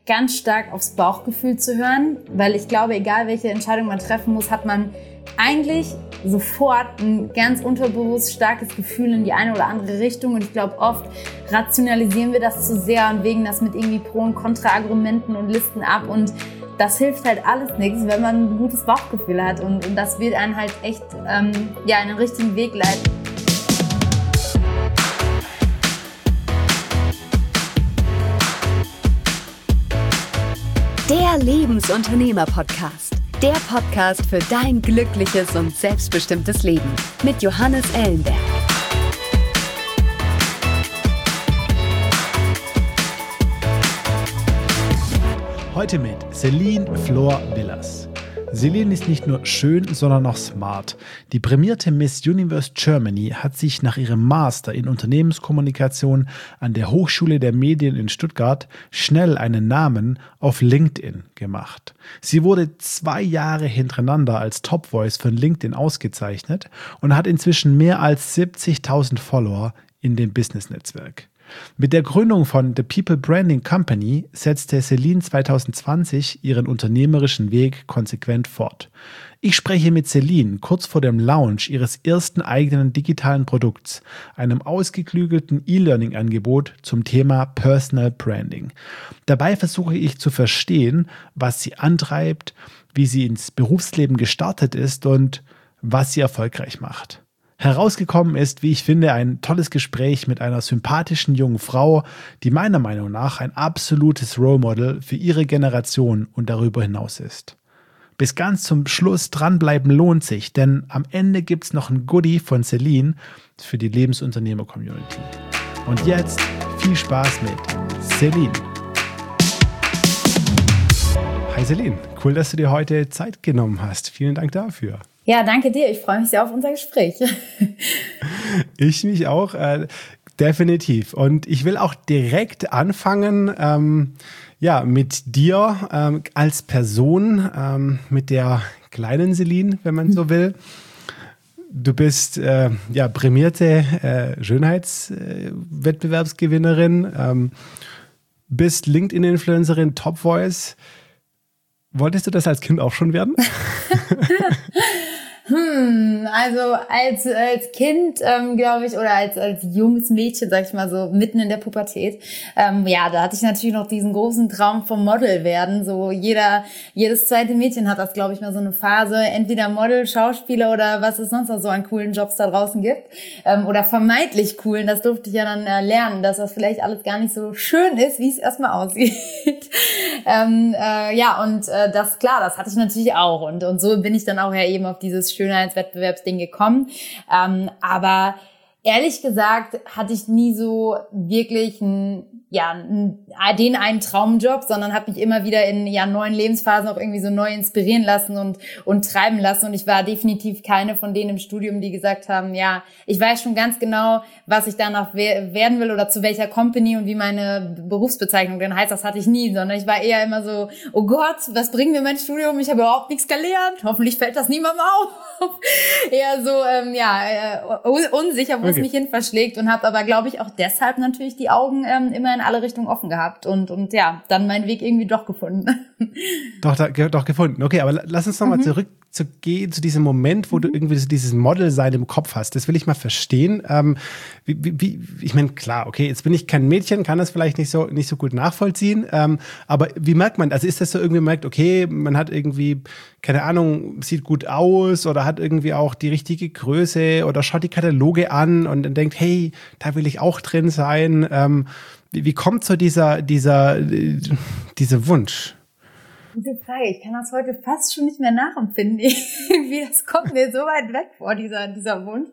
ganz stark aufs Bauchgefühl zu hören, weil ich glaube, egal welche Entscheidung man treffen muss, hat man eigentlich sofort ein ganz unterbewusst starkes Gefühl in die eine oder andere Richtung. Und ich glaube, oft rationalisieren wir das zu sehr und wägen das mit irgendwie Pro- und Kontra-Argumenten und Listen ab. Und das hilft halt alles nichts, wenn man ein gutes Bauchgefühl hat. Und das wird einen halt echt in den richtigen Weg leiten. Der Lebensunternehmer-Podcast. Der Podcast für dein glückliches und selbstbestimmtes Leben mit Johannes Ellenberg. Heute mit Celine Flor Villas. Celine ist nicht nur schön, sondern auch smart. Die prämierte Miss Universe Germany hat sich nach ihrem Master in Unternehmenskommunikation an der Hochschule der Medien in Stuttgart schnell einen Namen auf LinkedIn gemacht. Sie wurde 2 Jahre hintereinander als Top Voice von LinkedIn ausgezeichnet und hat inzwischen mehr als 70.000 Follower in dem Business-Netzwerk. Mit der Gründung von The People Branding Company setzte Celine 2020 ihren unternehmerischen Weg konsequent fort. Ich spreche mit Celine kurz vor dem Launch ihres ersten eigenen digitalen Produkts, einem ausgeklügelten E-Learning-Angebot zum Thema Personal Branding. Dabei versuche ich zu verstehen, was sie antreibt, wie sie ins Berufsleben gestartet ist und was sie erfolgreich macht. Herausgekommen ist, wie ich finde, ein tolles Gespräch mit einer sympathischen jungen Frau, die meiner Meinung nach ein absolutes Role Model für ihre Generation und darüber hinaus ist. Bis ganz zum Schluss dranbleiben lohnt sich, denn am Ende gibt's noch ein Goodie von Celine für die Lebensunternehmer-Community. Und jetzt viel Spaß mit Celine. Hi Celine, cool, dass du dir heute Zeit genommen hast. Vielen Dank dafür. Ja, danke dir. Ich freue mich sehr auf unser Gespräch. Ich mich auch, definitiv. Und ich will auch direkt anfangen, mit dir als Person, mit der kleinen Celine, wenn man so will. Du bist prämierte Schönheitswettbewerbsgewinnerin, bist LinkedIn-Influencerin, Top Voice. Wolltest du das als Kind auch schon werden? Also als Kind, glaube ich, oder als junges Mädchen, sag ich mal so, mitten in der Pubertät, da hatte ich natürlich noch diesen großen Traum vom Model werden. So jedes zweite Mädchen hat das, glaube ich, mal so eine Phase, entweder Model, Schauspieler oder was es sonst noch so an coolen Jobs da draußen gibt, oder vermeintlich coolen. Das durfte ich ja dann lernen, dass das vielleicht alles gar nicht so schön ist, wie es erstmal aussieht. Das hatte ich natürlich auch und so bin ich dann auch ja eben auf dieses Schönheitswettbewerbsding gekommen. Aber ehrlich gesagt hatte ich nie so wirklich den einen Traumjob, sondern habe mich immer wieder in neuen Lebensphasen auch irgendwie so neu inspirieren lassen und treiben lassen. Und ich war definitiv keine von denen im Studium, die gesagt haben, ja, ich weiß schon ganz genau, was ich danach werden will oder zu welcher Company und wie meine Berufsbezeichnung denn heißt. Das hatte ich nie, sondern ich war eher immer so, oh Gott, was bringt mir mein Studium? Ich habe überhaupt nichts gelernt. Hoffentlich fällt das niemandem auf. Eher so, unsicher, wo es mich hin verschlägt und habe aber, glaube ich, auch deshalb natürlich die Augen immer in alle Richtungen offen gehabt und dann meinen Weg irgendwie doch gefunden. Doch gefunden. Okay, aber lass uns nochmal zurückgehen zu diesem Moment, wo du irgendwie so dieses Model-Sein im Kopf hast. Das will ich mal verstehen. Ich meine, klar, okay, jetzt bin ich kein Mädchen, kann das vielleicht nicht so gut nachvollziehen. Aber wie merkt man, also ist das so irgendwie, man merkt, okay, man hat irgendwie, keine Ahnung, sieht gut aus oder hat irgendwie auch die richtige Größe oder schaut die Kataloge an und dann denkt, hey, da will ich auch drin sein. Wie kommt so dieser Wunsch? Gute Frage. Ich kann das heute fast schon nicht mehr nachempfinden. Irgendwie, das kommt mir so weit weg vor, dieser Wunsch.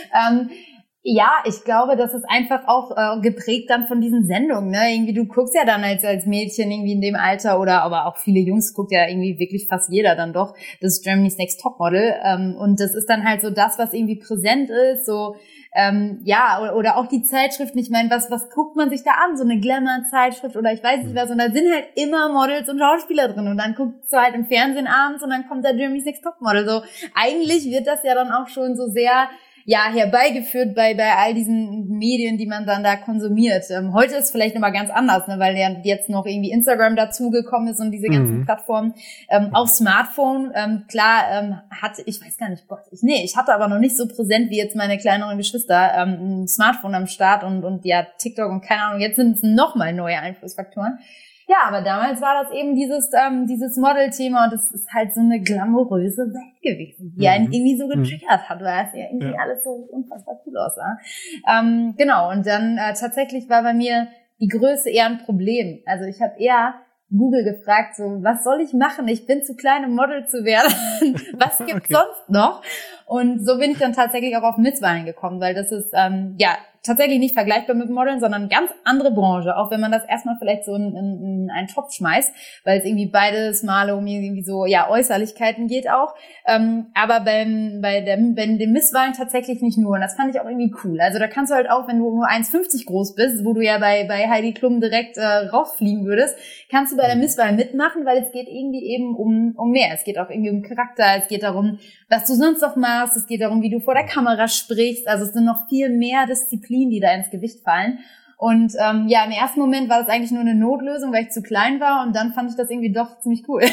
Ich glaube, das ist einfach auch geprägt dann von diesen Sendungen, ne? Irgendwie, du guckst ja dann als Mädchen irgendwie in dem Alter oder aber auch viele Jungs guckt ja irgendwie wirklich fast jeder dann doch das Germany's Next Topmodel. Und das ist dann halt so das, was irgendwie präsent ist, so oder auch die Zeitschriften. Ich meine, was guckt man sich da an? So eine Glamour-Zeitschrift oder ich weiß nicht was. Und da sind halt immer Models und Schauspieler drin. Und dann guckst du halt im Fernsehen abends und dann kommt da Germany's Next Topmodel. So, eigentlich wird das ja dann auch schon so sehr herbeigeführt bei all diesen Medien, die man dann da konsumiert. Heute ist vielleicht nochmal ganz anders, ne, weil ja jetzt noch irgendwie Instagram dazugekommen ist und diese ganzen Plattformen. Auf Smartphone, ich hatte aber noch nicht so präsent wie jetzt meine kleineren Geschwister ein Smartphone am Start und ja, TikTok und keine Ahnung, jetzt sind es nochmal neue Einflussfaktoren. Ja, aber damals war das eben dieses Model-Thema und das ist halt so eine glamouröse Welt gewesen, die einen irgendwie so getriggert hat, weil es ja irgendwie alles so unfassbar cool aussah. Genau, und dann tatsächlich war bei mir die Größe eher ein Problem. Also ich habe eher Google gefragt, so, was soll ich machen? Ich bin zu klein, um Model zu werden. Was gibt's sonst noch? Und so bin ich dann tatsächlich auch auf Misswahlen gekommen, weil das ist, tatsächlich nicht vergleichbar mit Modeln, sondern eine ganz andere Branche, auch wenn man das erstmal vielleicht so in einen Topf schmeißt, weil es irgendwie beides mal um irgendwie so, ja, Äußerlichkeiten geht auch. Aber bei den Misswahlen tatsächlich nicht nur. Und das fand ich auch irgendwie cool. Also da kannst du halt auch, wenn du nur 1,50 groß bist, wo du ja bei Heidi Klum direkt rausfliegen würdest, kannst du bei der Misswahl mitmachen, weil es geht irgendwie eben um mehr. Es geht auch irgendwie um Charakter, es geht darum, was du sonst noch machst, es geht darum, wie du vor der Kamera sprichst. Also es sind noch viel mehr Disziplinen, die da ins Gewicht fallen. Und im ersten Moment war das eigentlich nur eine Notlösung, weil ich zu klein war und dann fand ich das irgendwie doch ziemlich cool.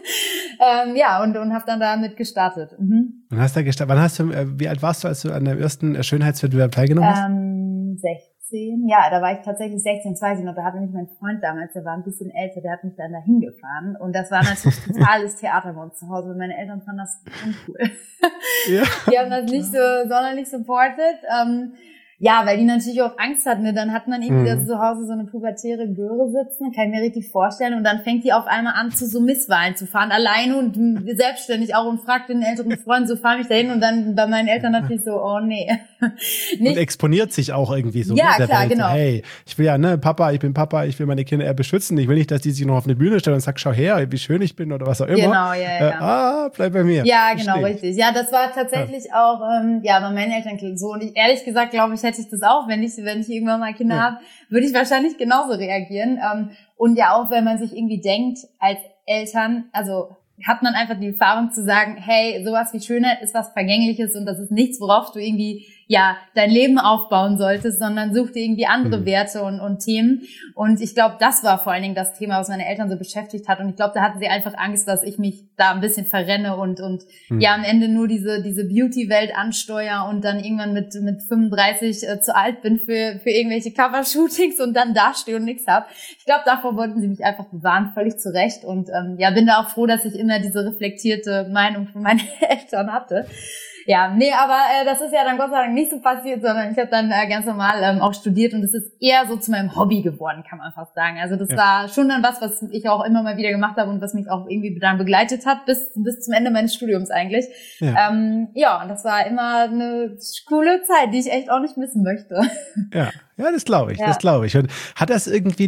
Und habe dann damit gestartet. Und hast da gestartet. Wie alt warst du, als du an deinem ersten Schönheitswettbewerb teilgenommen hast? 16. Ja, da war ich tatsächlich 16, 20 und da hatte mich mein Freund damals, der war ein bisschen älter, der hat mich dann dahin gefahren und das war natürlich totales Theater bei uns zu Hause und meine Eltern fanden das uncool. Ja. Die haben das nicht so sonderlich supported. Weil die natürlich auch Angst hatten. Ne? Dann hat man irgendwie zu Hause so eine pubertäre Göre sitzen, kann ich mir richtig vorstellen. Und dann fängt die auf einmal an, zu so Misswahlen zu fahren, alleine und selbstständig auch und fragt den älteren Freund, so fahr mich dahin. Und dann bei meinen Eltern natürlich so, oh nee. Und exponiert sich auch irgendwie so. Ja, klar, genau. Hey, ich will ja, Papa, ich bin Papa, ich will meine Kinder eher beschützen. Ich will nicht, dass die sich noch auf eine Bühne stellen und sagen, schau her, wie schön ich bin oder was auch immer. Genau, ja. Bleib bei mir. Ja, genau, richtig. Ja, das war tatsächlich auch, bei meinen Eltern so. Und ehrlich gesagt, glaube ich, hätte ich das auch, wenn ich irgendwann mal Kinder habe, würde ich wahrscheinlich genauso reagieren. Und ja auch, wenn man sich irgendwie denkt, als Eltern, also hat man einfach die Erfahrung zu sagen, hey, sowas wie Schönheit ist was Vergängliches und das ist nichts, worauf du irgendwie dein Leben aufbauen solltest, sondern such dir irgendwie andere Werte und Themen. Und ich glaube, das war vor allen Dingen das Thema, was meine Eltern so beschäftigt hat. Und ich glaube, da hatten sie einfach Angst, dass ich mich da ein bisschen verrenne und am Ende nur diese Beauty-Welt ansteuere und dann irgendwann mit 35 zu alt bin für irgendwelche Cover-Shootings und dann dastehe und nichts hab. Ich glaube, davor wollten sie mich einfach bewahren, völlig zu Recht. Und bin da auch froh, dass ich immer diese reflektierte Meinung von meinen Eltern hatte. Ja, nee, aber das ist ja dann Gott sei Dank nicht so passiert, sondern ich habe dann ganz normal auch studiert und es ist eher so zu meinem Hobby geworden, kann man fast sagen. Also das war schon dann was ich auch immer mal wieder gemacht habe und was mich auch irgendwie dann begleitet hat, bis zum Ende meines Studiums eigentlich. Ja, und das war immer eine coole Zeit, die ich echt auch nicht missen möchte. Ja, das glaube ich, Und hat das irgendwie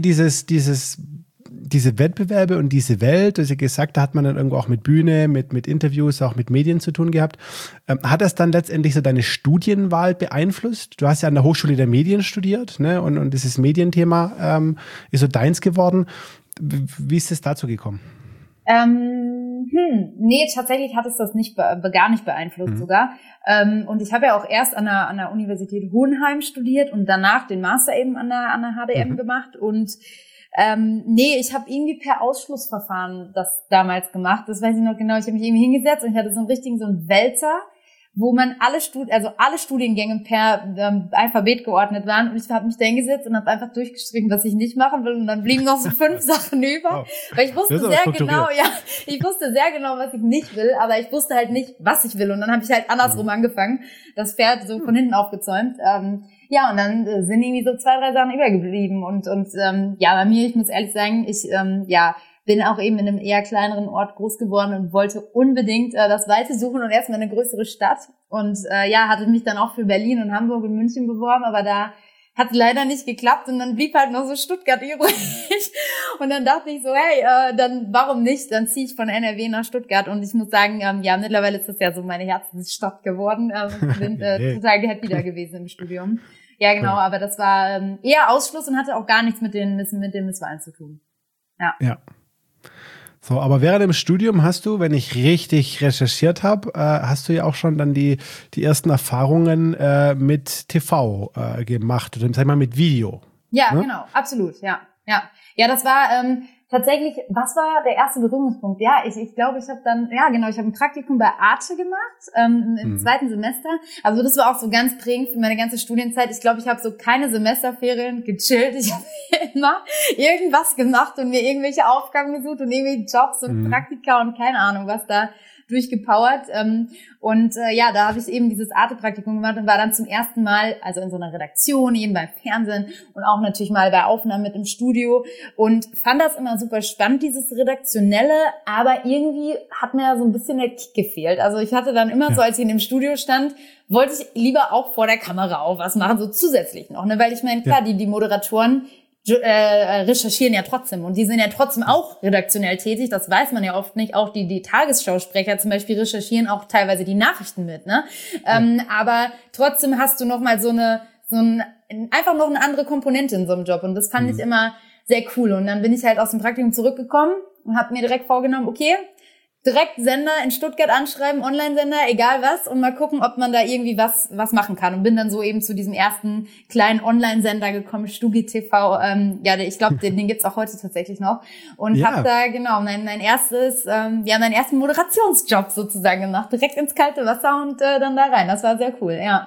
diese Wettbewerbe und diese Welt, du hast ja gesagt, da hat man dann irgendwo auch mit Bühne, mit Interviews, auch mit Medien zu tun gehabt. Hat das dann letztendlich so deine Studienwahl beeinflusst? Du hast ja an der Hochschule der Medien studiert, ne? Und dieses Medienthema ist so deins geworden. Wie ist es dazu gekommen? Nee, tatsächlich hat es das gar nicht beeinflusst sogar. Und ich habe ja auch erst an der Universität Hohenheim studiert und danach den Master eben an der HDM gemacht und ich habe irgendwie per Ausschlussverfahren das damals gemacht. Das weiß ich noch genau. Ich habe mich irgendwie hingesetzt und ich hatte so einen Wälzer, wo man alle Studiengänge per Alphabet geordnet waren. Und ich habe mich da hingesetzt und habe einfach durchgestrichen, was ich nicht machen will. Und dann blieben noch so 5 Sachen über. Weil ich wusste sehr genau, was ich nicht will. Aber ich wusste halt nicht, was ich will. Und dann habe ich halt andersrum angefangen. Das Pferd so von hinten aufgezäumt. Und dann sind irgendwie so 2, 3 Sachen übergeblieben. Und bei mir, ich muss ehrlich sagen, ich bin auch eben in einem eher kleineren Ort groß geworden und wollte unbedingt das Weite suchen und erstmal eine größere Stadt. Und hatte mich dann auch für Berlin und Hamburg und München beworben, aber da hat leider nicht geklappt und dann blieb halt noch so Stuttgart übrig. Und dann dachte ich so, hey, dann warum nicht? Dann ziehe ich von NRW nach Stuttgart und ich muss sagen, mittlerweile ist das ja so meine Herzensstadt geworden. Ich bin total happy da gewesen im Studium. Ja, genau, aber das war eher Ausschluss und hatte auch gar nichts mit den Misswahlen zu tun. Ja. So, aber während dem Studium hast du, wenn ich richtig recherchiert habe, hast du ja auch schon dann die ersten Erfahrungen mit TV gemacht oder sag ich mal mit Video. Ja, ne? Genau, absolut, ja. Ja, das war tatsächlich, was war der erste Berührungspunkt? Ja, ich glaube, ich habe ein Praktikum bei Arte gemacht, im zweiten Semester. Also das war auch so ganz prägend für meine ganze Studienzeit. Ich glaube, ich habe so keine Semesterferien gechillt. Ich habe immer irgendwas gemacht und mir irgendwelche Aufgaben gesucht und irgendwelche Jobs und Praktika und keine Ahnung, was da durchgepowert. Da habe ich eben dieses Arte-Praktikum gemacht und war dann zum ersten Mal, also in so einer Redaktion, eben beim Fernsehen und auch natürlich mal bei Aufnahmen mit im Studio und fand das immer super spannend, dieses Redaktionelle, aber irgendwie hat mir so ein bisschen der Kick gefehlt. Also ich hatte dann immer so, als ich in dem Studio stand, wollte ich lieber auch vor der Kamera auch was machen, so zusätzlich noch, ne? Weil ich meine, klar, die Moderatoren recherchieren ja trotzdem und die sind ja trotzdem auch redaktionell tätig, das weiß man ja oft nicht, auch die Tagesschausprecher zum Beispiel recherchieren auch teilweise die Nachrichten mit, ne? Aber trotzdem hast du noch mal einfach noch eine andere Komponente in so einem Job und das fand ich immer sehr cool und dann bin ich halt aus dem Praktikum zurückgekommen und habe mir direkt vorgenommen, okay, direkt Sender in Stuttgart anschreiben, Online-Sender, egal was, und mal gucken, ob man da irgendwie was machen kann. Und bin dann so eben zu diesem ersten kleinen Online-Sender gekommen, Stuggi TV. Ich glaube, den gibt's auch heute tatsächlich noch. Und habe da meinen ersten Moderationsjob sozusagen gemacht, direkt ins kalte Wasser und dann da rein. Das war sehr cool, ja.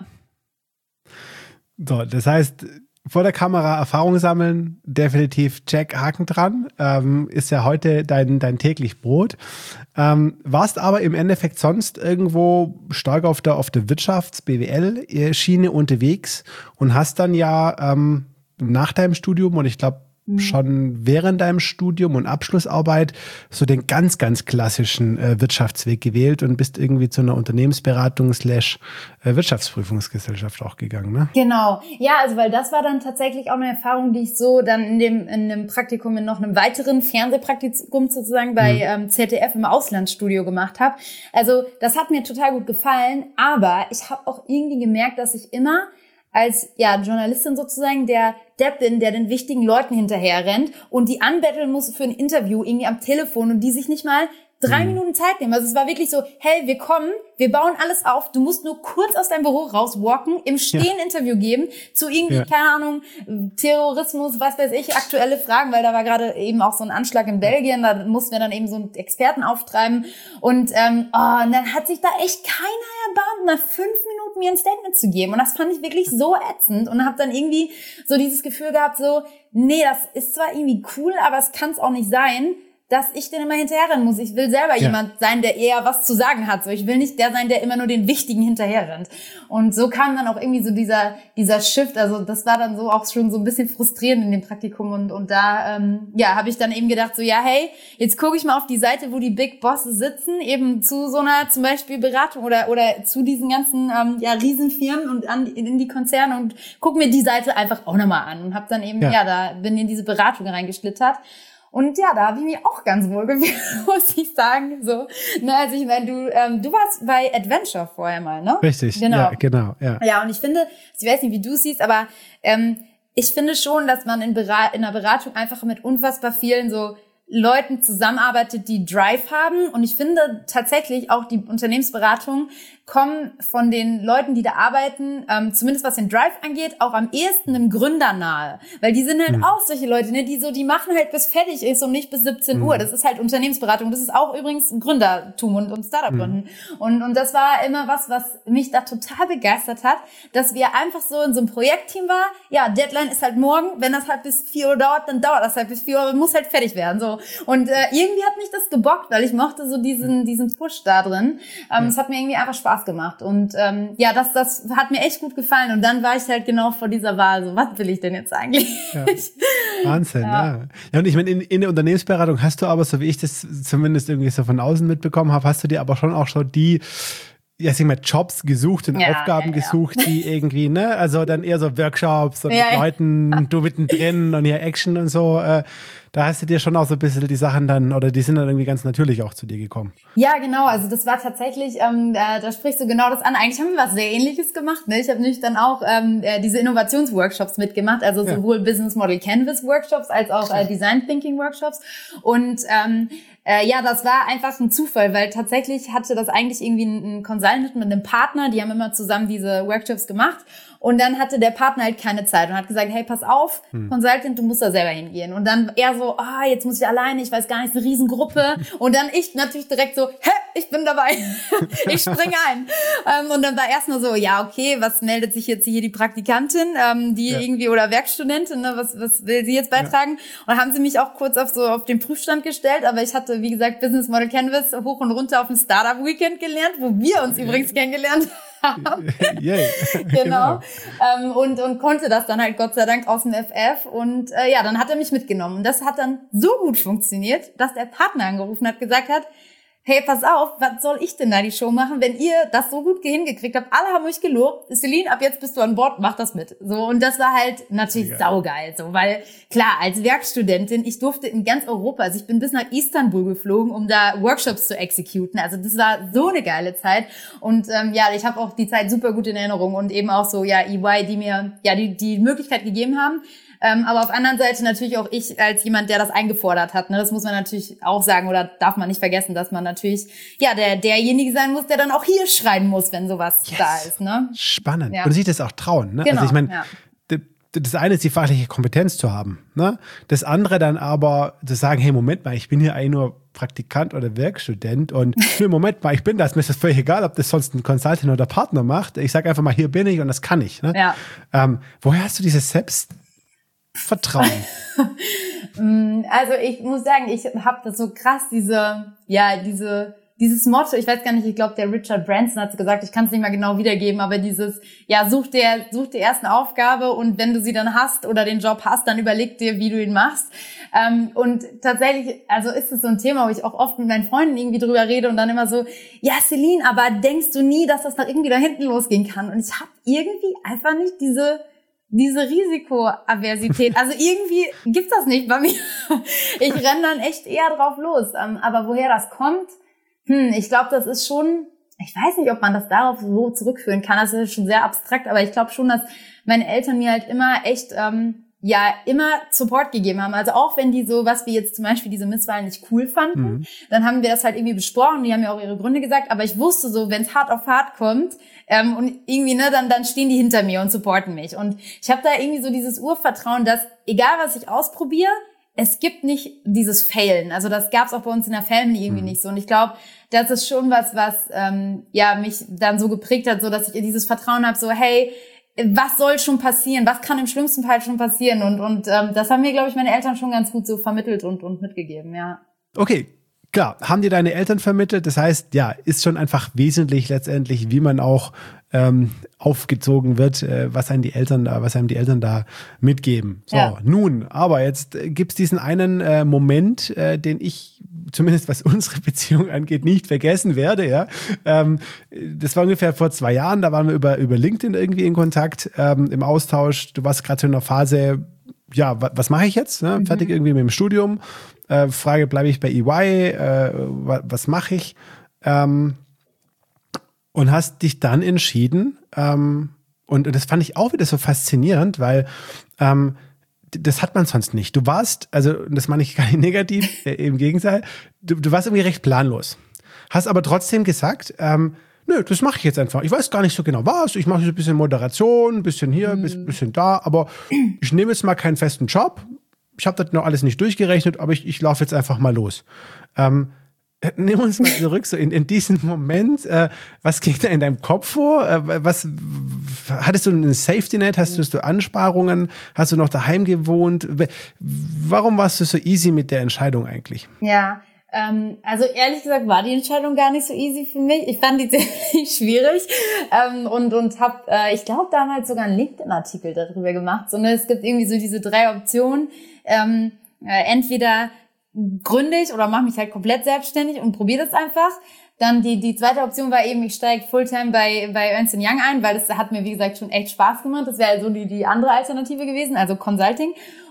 So, das heißt, vor der Kamera Erfahrung sammeln, definitiv check, Haken dran, ist ja heute dein täglich Brot. Warst aber im Endeffekt sonst irgendwo stark auf der Wirtschafts-BWL-Schiene unterwegs und hast dann ja nach deinem Studium und ich glaube schon während deinem Studium und Abschlussarbeit so den ganz, ganz klassischen Wirtschaftsweg gewählt und bist irgendwie zu einer Unternehmensberatung / Wirtschaftsprüfungsgesellschaft auch gegangen, ne? Genau. Ja, also weil das war dann tatsächlich auch eine Erfahrung, die ich so dann in dem Praktikum, in noch einem weiteren Fernsehpraktikum sozusagen bei ZDF im Auslandsstudio gemacht habe. Also das hat mir total gut gefallen, aber ich habe auch irgendwie gemerkt, dass ich immer als Journalistin sozusagen der Depp bin, der den wichtigen Leuten hinterher rennt und die anbetteln muss für ein Interview irgendwie am Telefon und die sich nicht mal 3 Minuten Zeit nehmen. Also es war wirklich so, hey, wir kommen, wir bauen alles auf, du musst nur kurz aus deinem Büro rauswalken, im Stehen Interview geben, zu irgendwie, keine Ahnung, Terrorismus, was weiß ich, aktuelle Fragen, weil da war gerade eben auch so ein Anschlag in Belgien, da mussten wir dann eben so einen Experten auftreiben und und dann hat sich da echt keiner erbarmt, nach 5 Minuten mir ein Statement zu geben und das fand ich wirklich so ätzend und habe dann irgendwie so dieses Gefühl gehabt, so, nee, das ist zwar irgendwie cool, aber es kann es auch nicht sein, dass ich denn immer hinterherrennen muss. Ich will selber jemand sein, der eher was zu sagen hat. So, ich will nicht der sein, der immer nur den Wichtigen hinterherrennt. Und so kam dann auch irgendwie so dieser Shift. Also das war dann so auch schon so ein bisschen frustrierend in dem Praktikum. Und da habe ich dann eben gedacht, so hey, jetzt gucke ich mal auf die Seite, wo die Big Bosses sitzen, eben zu so einer zum Beispiel Beratung oder zu diesen ganzen Riesenfirmen und in die Konzerne und gucke mir die Seite einfach auch nochmal an. Und habe dann eben, da bin in diese Beratung reingeschlittert. Und da habe ich mich auch ganz wohl gefühlt, muss ich sagen. So, also ich meine, du warst bei Adventure vorher mal, ne? Richtig, genau. Ja, und ich finde, ich weiß nicht, wie du es siehst, aber ich finde schon, dass man in einer Beratung einfach mit unfassbar vielen so Leuten zusammenarbeitet, die Drive haben. Und ich finde tatsächlich auch die Unternehmensberatungen kommen von den Leuten, die da arbeiten, zumindest was den Drive angeht, auch am ehesten einem Gründer nahe. Weil die sind halt auch solche Leute, ne, die machen halt bis fertig ist und nicht bis 17 Uhr. Das ist halt Unternehmensberatung. Das ist auch übrigens ein Gründertum und Startup-Gründen. Und das war immer was mich da total begeistert hat, dass wir einfach so in so einem Projektteam war. Ja, Deadline ist halt morgen. Wenn das halt bis 4 Uhr dauert, dann dauert das halt bis 4 Uhr. Muss halt fertig werden, so. Und irgendwie hat mich das gebockt, weil ich mochte so diesen Push da drin. Es hat mir irgendwie einfach Spaß gemacht und das hat mir echt gut gefallen und dann war ich halt genau vor dieser Wahl, so was will ich denn jetzt eigentlich? Ja. Wahnsinn, ja. Und ich meine, in der Unternehmensberatung hast du aber, so wie ich das zumindest irgendwie so von außen mitbekommen habe, hast du dir aber schon auch schon die Jobs gesucht und Aufgaben gesucht, die irgendwie, ne, also dann eher so Workshops und mit Leuten, du mittendrin und hier Action und so. da hast du dir schon auch so ein bisschen die Sachen dann, oder die sind dann irgendwie ganz natürlich auch zu dir gekommen. Ja, genau. Also das war tatsächlich, da sprichst du genau das an. Eigentlich haben wir was sehr Ähnliches gemacht. Ne? Ich habe nämlich dann auch diese Innovationsworkshops mitgemacht, also sowohl Business Model Canvas Workshops als auch Design Thinking Workshops. Und das war einfach ein Zufall, weil tatsächlich hatte das eigentlich irgendwie ein Consultant mit einem Partner, die haben immer zusammen diese Workshops gemacht. Und dann hatte der Partner halt keine Zeit und hat gesagt, hey, pass auf, Consultant, du musst da selber hingehen. Und dann er so, jetzt muss ich alleine, ich weiß gar nicht, eine Riesengruppe. Und dann ich natürlich direkt so, ich bin dabei, ich springe ein. Und dann war erstmal so, ja, okay, was meldet sich jetzt hier die Praktikantin, die irgendwie, oder Werkstudentin, ne, was will sie jetzt beitragen? Und dann haben sie mich auch kurz auf den Prüfstand gestellt, aber ich hatte, wie gesagt, Business Model Canvas hoch und runter auf dem Startup Weekend gelernt, wo wir uns übrigens kennengelernt haben. Genau. Und konnte das dann halt Gott sei Dank aus dem FF und dann hat er mich mitgenommen und das hat dann so gut funktioniert, dass der Partner angerufen hat, gesagt hat, hey, pass auf, was soll ich denn da die Show machen, wenn ihr das so gut hingekriegt habt? Alle haben euch gelobt. Celine, ab jetzt bist du an Bord, mach das mit. So, und das war halt natürlich saugeil, so, weil klar, als Werkstudentin, ich durfte in ganz Europa, also ich bin bis nach Istanbul geflogen, um da Workshops zu exekuten. Also das war so eine geile Zeit und ich habe auch die Zeit super gut in Erinnerung und eben auch so, EY, die mir die Möglichkeit gegeben haben. Aber auf der anderen Seite natürlich auch ich als jemand, der das eingefordert hat. Ne? Das muss man natürlich auch sagen oder darf man nicht vergessen, dass man natürlich derjenige sein muss, der dann auch hier schreien muss, wenn sowas da ist. Ne? Spannend. Ja. Und sich das auch trauen. Ne? Genau, also ich meine, das eine ist die fachliche Kompetenz zu haben. Ne? Das andere dann aber zu sagen, hey, Moment mal, ich bin hier eigentlich nur Praktikant oder Werkstudent und Moment mal, ich bin das. Mir ist das völlig egal, ob das sonst ein Consultant oder Partner macht. Ich sage einfach mal, hier bin ich und das kann ich. Ne? Ja. Woher hast du dieses Selbstvertrauen? Also ich muss sagen, ich habe das so krass, dieses Motto, ich weiß gar nicht, ich glaube, der Richard Branson hat gesagt, ich kann es nicht mal genau wiedergeben, aber dieses, such dir erst eine Aufgabe und wenn du sie dann hast oder den Job hast, dann überleg dir, wie du ihn machst. Und tatsächlich, also ist es so ein Thema, wo ich auch oft mit meinen Freunden irgendwie drüber rede und dann immer so, ja, Celine, aber denkst du nie, dass das noch irgendwie da hinten losgehen kann? Und ich habe irgendwie einfach nicht diese Risikoaversität. Also irgendwie gibt's das nicht bei mir. Ich renne dann echt eher drauf los. Aber woher das kommt, ich glaube, das ist schon, ich weiß nicht, ob man das darauf so zurückführen kann. Das ist schon sehr abstrakt, aber ich glaube schon, dass meine Eltern mir halt immer echt, immer Support gegeben haben. Also auch wenn die so, was wie jetzt zum Beispiel diese Misswahlen nicht cool fanden, dann haben wir das halt irgendwie besprochen. Die haben mir auch ihre Gründe gesagt. Aber ich wusste so, wenn es hart auf hart kommt, und irgendwie, dann stehen die hinter mir und supporten mich. Und ich habe da irgendwie so dieses Urvertrauen, dass egal was ich ausprobiere, es gibt nicht dieses Failen. Also das gab's auch bei uns in der Family irgendwie nicht so. Und ich glaube, das ist schon was mich dann so geprägt hat, so dass ich dieses Vertrauen habe, so hey, was soll schon passieren? Was kann im schlimmsten Fall schon passieren? Und das haben mir, glaube ich, meine Eltern schon ganz gut so vermittelt und mitgegeben, ja. Okay. Klar, haben dir deine Eltern vermittelt, das heißt, ist schon einfach wesentlich letztendlich, wie man auch aufgezogen wird, was einem die Eltern da mitgeben. So, nun, aber jetzt gibt's diesen einen Moment, den ich, zumindest was unsere Beziehung angeht, nicht vergessen werde. Ja, das war ungefähr vor 2 Jahren, da waren wir über LinkedIn irgendwie in Kontakt, im Austausch. Du warst gerade so in einer Phase, was mache ich jetzt? Ne? Fertig irgendwie mit dem Studium. Frage, bleibe ich bei EY? Was mache ich? Und hast dich dann entschieden, und das fand ich auch wieder so faszinierend, weil das hat man sonst nicht. Du warst, also das meine ich gar nicht negativ, im Gegenteil, du warst irgendwie recht planlos. Hast aber trotzdem gesagt, nö, das mache ich jetzt einfach. Ich weiß gar nicht so genau was. Ich mache so ein bisschen Moderation, ein bisschen hier, ein bisschen da, aber ich nehme jetzt mal keinen festen Job. Ich habe das noch alles nicht durchgerechnet, aber ich laufe jetzt einfach mal los. Nimm uns mal zurück, so in diesem Moment, was ging da in deinem Kopf vor? Hattest du ein Safety-Net? Hast du Ansparungen? Hast du noch daheim gewohnt? Warum warst du so easy mit der Entscheidung eigentlich? Ja, also ehrlich gesagt war die Entscheidung gar nicht so easy für mich. Ich fand die ziemlich schwierig und habe, ich glaube, damals sogar einen LinkedIn-Artikel darüber gemacht. So, ne, es gibt irgendwie so diese 3 Optionen. Entweder gründe ich oder mache mich halt komplett selbstständig und probiere das einfach. Dann die zweite Option war eben, ich steige Fulltime bei Ernst & Young ein, weil das hat mir, wie gesagt, schon echt Spaß gemacht. Das wäre also die andere Alternative gewesen, also Consulting.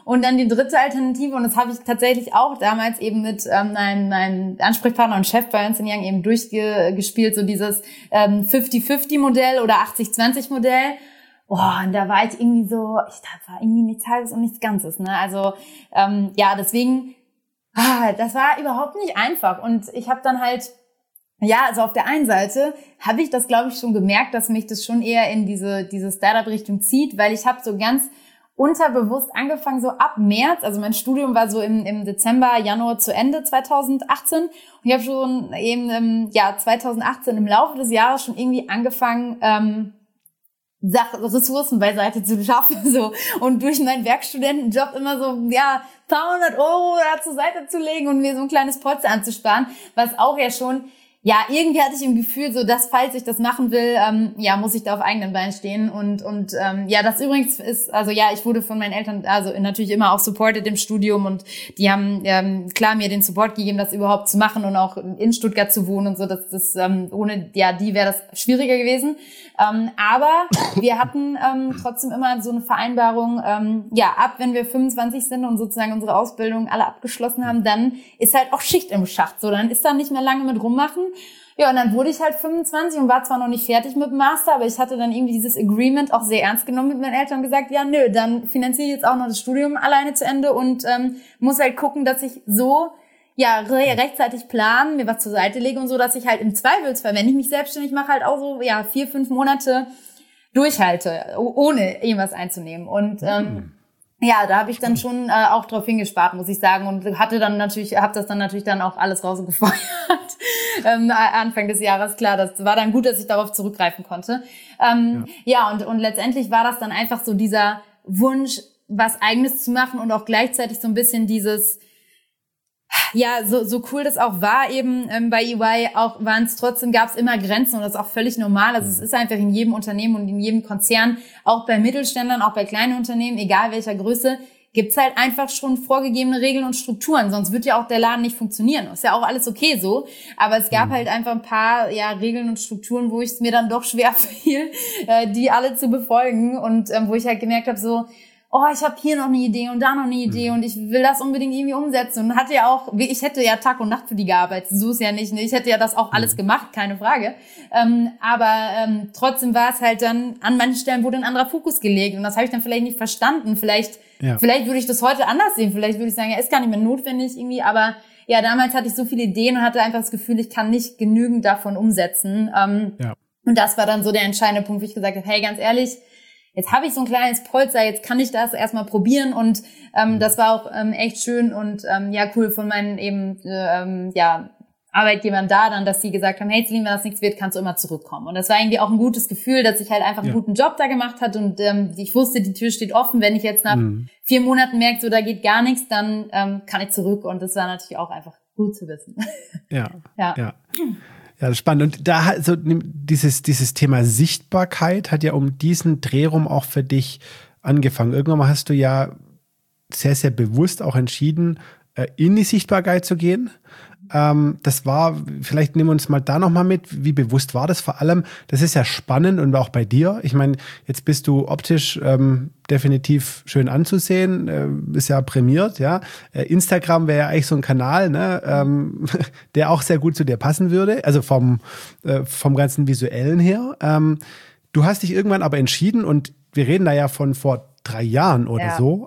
Und dann die dritte Alternative, und das habe ich tatsächlich auch damals eben mit meinem Ansprechpartner und Chef bei Ernst & Young eben durchgespielt, so dieses 50-50-Modell oder 80-20-Modell. Boah, und da war ich irgendwie so, ich dachte, war irgendwie nichts Halbes und nichts Ganzes, ne? Also deswegen, das war überhaupt nicht einfach. Und ich habe dann halt, also auf der einen Seite habe ich das, glaube ich, schon gemerkt, dass mich das schon eher in diese Startup-Richtung zieht, weil ich habe so ganz unterbewusst angefangen, so ab März, also mein Studium war so im Dezember, Januar zu Ende 2018 und ich habe schon eben im Jahr 2018 im Laufe des Jahres schon irgendwie angefangen, Ressourcen beiseite zu schaffen, so, und durch meinen Werkstudentenjob immer so, paar hundert Euro da zur Seite zu legen und mir so ein kleines Polster anzusparen, was auch ja schon, irgendwie hatte ich im Gefühl, so, dass, falls ich das machen will, muss ich da auf eigenen Beinen stehen und das übrigens ist, also ich wurde von meinen Eltern, also natürlich immer auch supported im Studium und die haben, klar mir den Support gegeben, das überhaupt zu machen und auch in Stuttgart zu wohnen und so, das ohne, die wäre das schwieriger gewesen, aber wir hatten, trotzdem immer so eine Vereinbarung, ab wenn wir 25 sind und sozusagen unsere Ausbildung alle abgeschlossen haben, dann ist halt auch Schicht im Schacht, so, dann ist da nicht mehr lange mit rummachen. Ja, und dann wurde ich halt 25 und war zwar noch nicht fertig mit dem Master, aber ich hatte dann irgendwie dieses Agreement auch sehr ernst genommen mit meinen Eltern und gesagt, dann finanziere ich jetzt auch noch das Studium alleine zu Ende und muss halt gucken, dass ich so rechtzeitig planen, mir was zur Seite lege und so, dass ich halt im Zweifelsfall, wenn ich mich selbstständig mache, halt auch so 4-5 Monate durchhalte, ohne irgendwas einzunehmen. Und da habe ich dann schon auch drauf hingespart, muss ich sagen, und habe das dann natürlich dann auch alles rausgefeuert. Anfang des Jahres, klar, das war dann gut, dass ich darauf zurückgreifen konnte. Und letztendlich war das dann einfach so dieser Wunsch, was Eigenes zu machen und auch gleichzeitig so ein bisschen dieses, so cool das auch war eben bei EY, auch gab es immer Grenzen und das ist auch völlig normal. Also es ist einfach in jedem Unternehmen und in jedem Konzern, auch bei Mittelständlern, auch bei kleinen Unternehmen, egal welcher Größe, gibt's halt einfach schon vorgegebene Regeln und Strukturen. Sonst wird ja auch der Laden nicht funktionieren. Ist ja auch alles okay so. Aber es gab halt einfach ein paar Regeln und Strukturen, wo es mir dann doch schwer fiel, die alle zu befolgen und wo ich halt gemerkt habe, so, ich habe hier noch eine Idee und da noch eine Idee und ich will das unbedingt irgendwie umsetzen. Und ich hätte ja Tag und Nacht für die gearbeitet, so ist ja nicht, ne? Ich hätte ja das auch alles gemacht, keine Frage. Aber trotzdem war es halt dann, an manchen Stellen wurde ein anderer Fokus gelegt und das habe ich dann vielleicht nicht verstanden. Vielleicht würde ich das heute anders sehen, vielleicht würde ich sagen, ist gar nicht mehr notwendig irgendwie, aber damals hatte ich so viele Ideen und hatte einfach das Gefühl, ich kann nicht genügend davon umsetzen. Und das war dann so der entscheidende Punkt, wo ich gesagt habe, hey, ganz ehrlich, jetzt habe ich so ein kleines Polster, jetzt kann ich das erstmal probieren und das war auch echt schön und cool von meinen eben Arbeitgebern da dann, dass sie gesagt haben, hey Celine, wenn das nichts wird, kannst du immer zurückkommen. Und das war irgendwie auch ein gutes Gefühl, dass ich halt einfach einen guten Job da gemacht hat und ich wusste, die Tür steht offen. Wenn ich jetzt nach 4 Monaten merke, so da geht gar nichts, dann kann ich zurück und das war natürlich auch einfach gut zu wissen. Ja, das ist spannend. Und da also dieses Thema Sichtbarkeit hat ja um diesen Dreh rum auch für dich angefangen. Irgendwann mal hast du ja sehr, sehr bewusst auch entschieden, in die Sichtbarkeit zu gehen. Das war, vielleicht nehmen wir uns mal da nochmal mit, wie bewusst war das vor allem? Das ist ja spannend und auch bei dir. Ich meine, jetzt bist du optisch definitiv schön anzusehen, ist ja prämiert, ja. Instagram wäre ja eigentlich so ein Kanal, ne, der auch sehr gut zu dir passen würde, also vom ganzen Visuellen her. Du hast dich irgendwann aber entschieden und wir reden da ja von vor 3 Jahren oder so,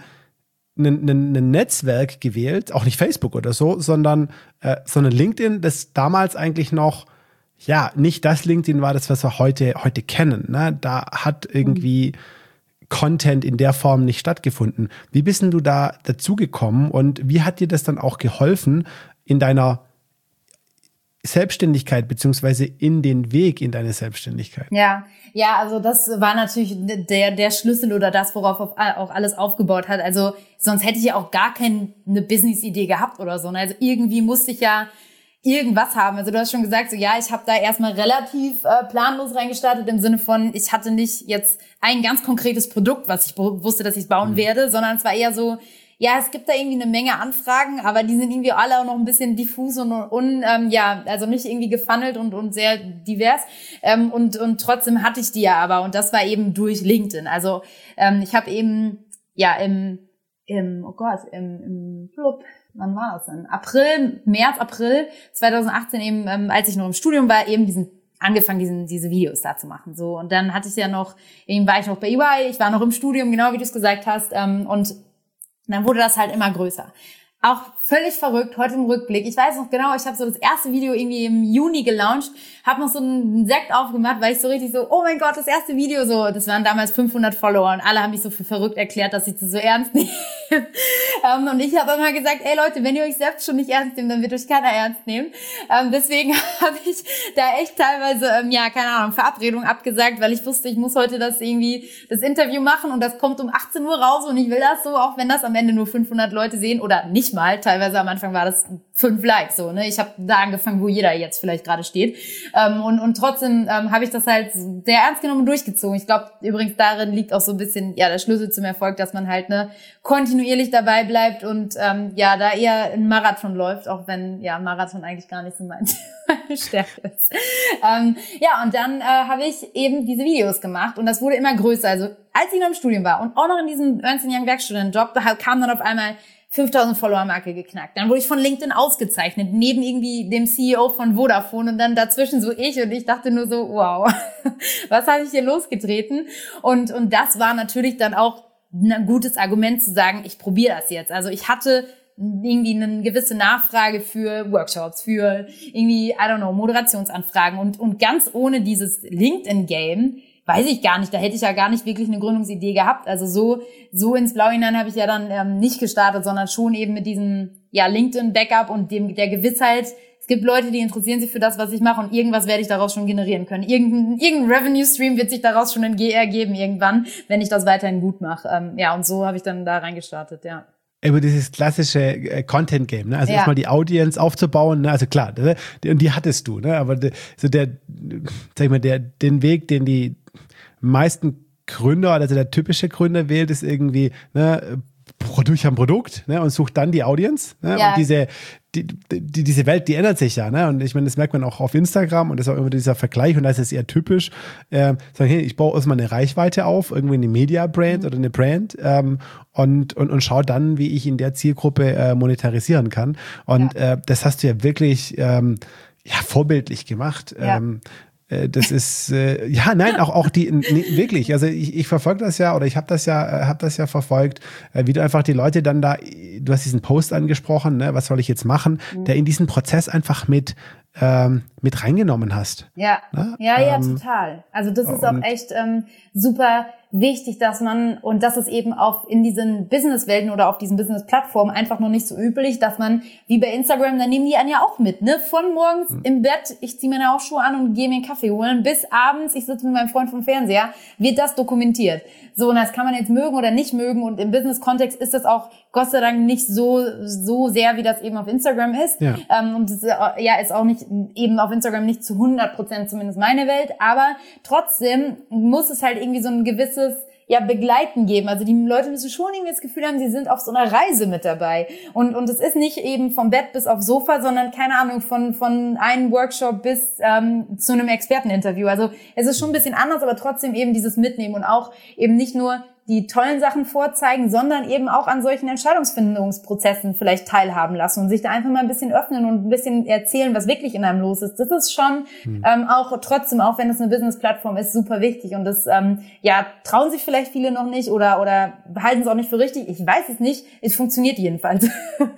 ein Netzwerk gewählt, auch nicht Facebook oder so, sondern LinkedIn, das damals eigentlich noch, nicht das LinkedIn war, das, was wir heute kennen. Ne? Da hat irgendwie Content in der Form nicht stattgefunden. Wie bist denn du da dazugekommen und wie hat dir das dann auch geholfen in deiner Selbstständigkeit beziehungsweise in den Weg in deine Selbstständigkeit? Ja, also das war natürlich der Schlüssel oder das, worauf auch alles aufgebaut hat. Also sonst hätte ich ja auch gar keine Business-Idee gehabt oder so. Also irgendwie musste ich ja irgendwas haben. Also du hast schon gesagt, so ich habe da erstmal relativ planlos reingestartet im Sinne von, ich hatte nicht jetzt ein ganz konkretes Produkt, was ich wusste, dass ich bauen werde, sondern es war eher so, es gibt da irgendwie eine Menge Anfragen, aber die sind irgendwie alle auch noch ein bisschen diffus und also nicht irgendwie gefunnelt und sehr divers. Und trotzdem hatte ich die ja aber und das war eben durch LinkedIn. Also ich habe eben wann war das denn? März, April 2018 eben, als ich noch im Studium war, eben angefangen, diese Videos da zu machen. So, und dann hatte ich ja noch, eben war ich noch bei EY, ich war noch im Studium, genau wie du es gesagt hast, und dann wurde das halt immer größer. Auch völlig verrückt, heute im Rückblick. Ich weiß noch genau, ich habe so das erste Video irgendwie im Juni gelauncht, habe noch so einen Sekt aufgemacht, weil ich so richtig so, oh mein Gott, das erste Video so. Das waren damals 500 Follower und alle haben mich so für verrückt erklärt, dass ich das so ernst nehme. Und ich habe immer gesagt, ey Leute, wenn ihr euch selbst schon nicht ernst nehmt, dann wird euch keiner ernst nehmen. Deswegen habe ich da echt teilweise, keine Ahnung, Verabredungen abgesagt, weil ich wusste, ich muss heute das Interview machen und das kommt um 18 Uhr raus und ich will das so, auch wenn das am Ende nur 500 Leute sehen oder nicht mal. Teilweise am Anfang war das 5 Likes, so, ne? Ich habe da angefangen, wo jeder jetzt vielleicht gerade steht. Und trotzdem habe ich das halt sehr ernst genommen und durchgezogen. Ich glaube, übrigens darin liegt auch so ein bisschen, der Schlüssel zum Erfolg, dass man halt, kontinuierlich dabei bleibt und, da eher ein Marathon läuft, auch wenn, Marathon eigentlich gar nicht so meine Stärke ist. Und dann habe ich eben diese Videos gemacht und das wurde immer größer. Also, als ich noch im Studium war und auch noch in diesem Ernst & Young Werkstudentenjob, kam dann auf einmal 5000 Follower-Marke geknackt. Dann wurde ich von LinkedIn ausgezeichnet, neben irgendwie dem CEO von Vodafone und dann dazwischen so ich und ich dachte nur so, wow, was habe ich hier losgetreten? Und das war natürlich dann auch ein gutes Argument zu sagen, ich probiere das jetzt. Also ich hatte irgendwie eine gewisse Nachfrage für Workshops, für irgendwie, Moderationsanfragen und ganz ohne dieses LinkedIn-Game weiß ich gar nicht, da hätte ich ja gar nicht wirklich eine Gründungsidee gehabt. Also so ins Blaue hinein habe ich ja dann nicht gestartet, sondern schon eben mit diesem LinkedIn-Backup und der Gewissheit, es gibt Leute, die interessieren sich für das, was ich mache und irgendwas werde ich daraus schon generieren können. Irgendein Revenue-Stream wird sich daraus schon ergeben irgendwann, wenn ich das weiterhin gut mache. Und so habe ich dann da reingestartet, ja. Über dieses klassische Content-Game, ne? Also erstmal die Audience aufzubauen, ne? Also klar, und die hattest du, ne? Aber den Weg, den die meisten Gründer, also der typische Gründer wählt, ist irgendwie, durch ein Produkt, ne? Und sucht dann die Audience, ne? Ja. Und diese Welt, die ändert sich ja, ne? Und ich meine, das merkt man auch auf Instagram und das ist auch immer dieser Vergleich und da ist es eher typisch, sagen, hey, ich baue erstmal eine Reichweite auf, irgendwie eine Media-Brand oder eine Brand und schaue dann, wie ich in der Zielgruppe monetarisieren kann. Und das hast du ja wirklich vorbildlich gemacht. Ja. Das ist, auch wirklich, also ich verfolge das ja oder ich habe das ja verfolgt, wie du einfach die Leute dann du hast diesen Post angesprochen, ne, was soll ich jetzt machen, der in diesen Prozess einfach mit reingenommen hast. Ja, ne? Ja, total. Also das ist auch echt super wichtig, dass man, und das ist eben auch in diesen Businesswelten oder auf diesen Business-Plattformen einfach noch nicht so üblich, dass man, wie bei Instagram, dann nehmen die einen ja auch mit, ne? Von morgens im Bett, ich ziehe meine Hausschuhe an und gehe mir einen Kaffee holen, bis abends, ich sitze mit meinem Freund vom Fernseher, wird das dokumentiert. So, und das kann man jetzt mögen oder nicht mögen und im Business-Kontext ist das auch Gott sei Dank nicht so sehr, wie das eben auf Instagram ist. Ja. Und das ist auch nicht, eben auf Instagram nicht zu 100% zumindest meine Welt, aber trotzdem muss es halt irgendwie so ein gewisses Begleiten geben. Also die Leute müssen schon irgendwie das Gefühl haben, sie sind auf so einer Reise mit dabei. Und es ist nicht eben vom Bett bis aufs Sofa, sondern, keine Ahnung, von einem Workshop bis zu einem Experteninterview. Also es ist schon ein bisschen anders, aber trotzdem eben dieses Mitnehmen und auch eben nicht nur die tollen Sachen vorzeigen, sondern eben auch an solchen Entscheidungsfindungsprozessen vielleicht teilhaben lassen und sich da einfach mal ein bisschen öffnen und ein bisschen erzählen, was wirklich in einem los ist. Das ist schon auch trotzdem, auch wenn es eine Business-Plattform ist, super wichtig. Und das trauen sich vielleicht viele noch nicht oder halten es auch nicht für richtig. Ich weiß es nicht. Es funktioniert jedenfalls.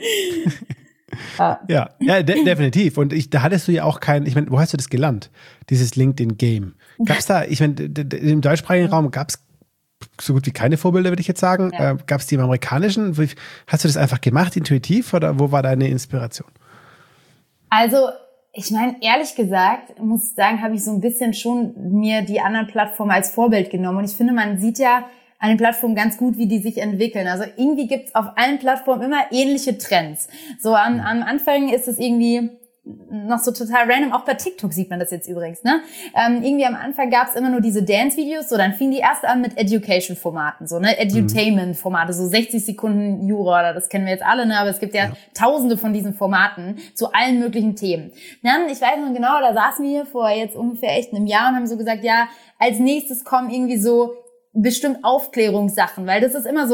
Ja, definitiv. Und da hattest du ja auch wo hast du das gelernt? Dieses LinkedIn-Game. Gab's da, im deutschsprachigen Raum gab's so gut wie keine Vorbilder, würde ich jetzt sagen. Ja. Gab es die im amerikanischen? Hast du das einfach gemacht, intuitiv, oder wo war deine Inspiration? Also, ich meine, ehrlich gesagt, muss ich sagen, habe ich so ein bisschen schon mir die anderen Plattformen als Vorbild genommen. Und ich finde, man sieht ja an den Plattformen ganz gut, wie die sich entwickeln. Also irgendwie gibt's auf allen Plattformen immer ähnliche Trends. So am Anfang ist es irgendwie noch so total random, auch bei TikTok sieht man das jetzt übrigens, ne? Irgendwie am Anfang gab's immer nur diese Dance-Videos, so dann fingen die erst an mit Education-Formaten, so, ne? Edutainment-Formate, so 60 Sekunden Jura, das kennen wir jetzt alle, ne? Aber es gibt ja tausende von diesen Formaten zu allen möglichen Themen. Dann, ich weiß noch genau, da saßen wir hier vor jetzt ungefähr echt einem Jahr und haben so gesagt, ja, als nächstes kommen irgendwie so bestimmt Aufklärungssachen, weil das ist immer so,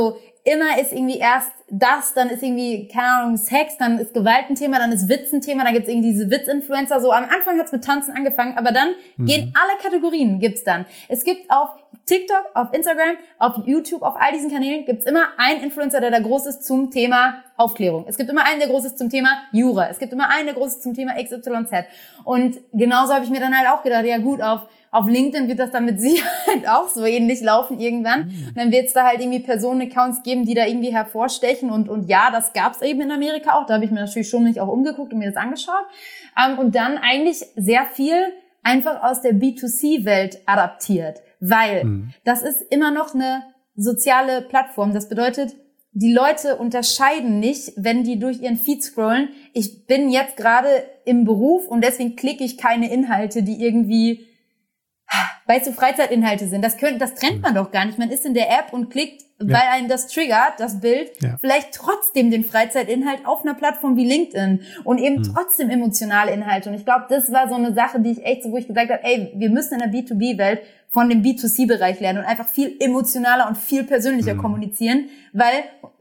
immer ist irgendwie erst das, dann ist irgendwie, keine Ahnung, Sex, dann ist Gewalt ein Thema, dann ist Witz ein Thema, dann gibt's irgendwie diese Witz-Influencer. So am Anfang hat's mit Tanzen angefangen, aber dann gehen alle Kategorien gibt's dann. Es gibt auf TikTok, auf Instagram, auf YouTube, auf all diesen Kanälen gibt's immer einen Influencer, der da groß ist zum Thema Aufklärung. Es gibt immer einen, der groß ist zum Thema Jura. Es gibt immer einen, der groß ist zum Thema XYZ. Und genauso habe ich mir dann halt auch gedacht, ja gut, auf LinkedIn wird das dann mit Sicherheit auch so ähnlich laufen irgendwann. Und dann wird es da halt irgendwie Personenaccounts geben, die da irgendwie hervorstechen. Und ja, das gab's eben in Amerika auch. Da habe ich mir natürlich schon mich auch umgeguckt und mir das angeschaut. Und dann eigentlich sehr viel einfach aus der B2C-Welt adaptiert. Weil das ist immer noch eine soziale Plattform. Das bedeutet, die Leute unterscheiden nicht, wenn die durch ihren Feed scrollen. Ich bin jetzt gerade im Beruf und deswegen klicke ich keine Inhalte, die irgendwie, weißt du, Freizeitinhalte sind. Das trennt man doch gar nicht. Man ist in der App und klickt, weil einen das triggert, das Bild, vielleicht trotzdem den Freizeitinhalt auf einer Plattform wie LinkedIn und eben trotzdem emotionale Inhalte. Und ich glaube, das war so eine Sache, die ich echt so, wo ich gesagt habe, ey, wir müssen in der B2B-Welt von dem B2C-Bereich lernen und einfach viel emotionaler und viel persönlicher kommunizieren, weil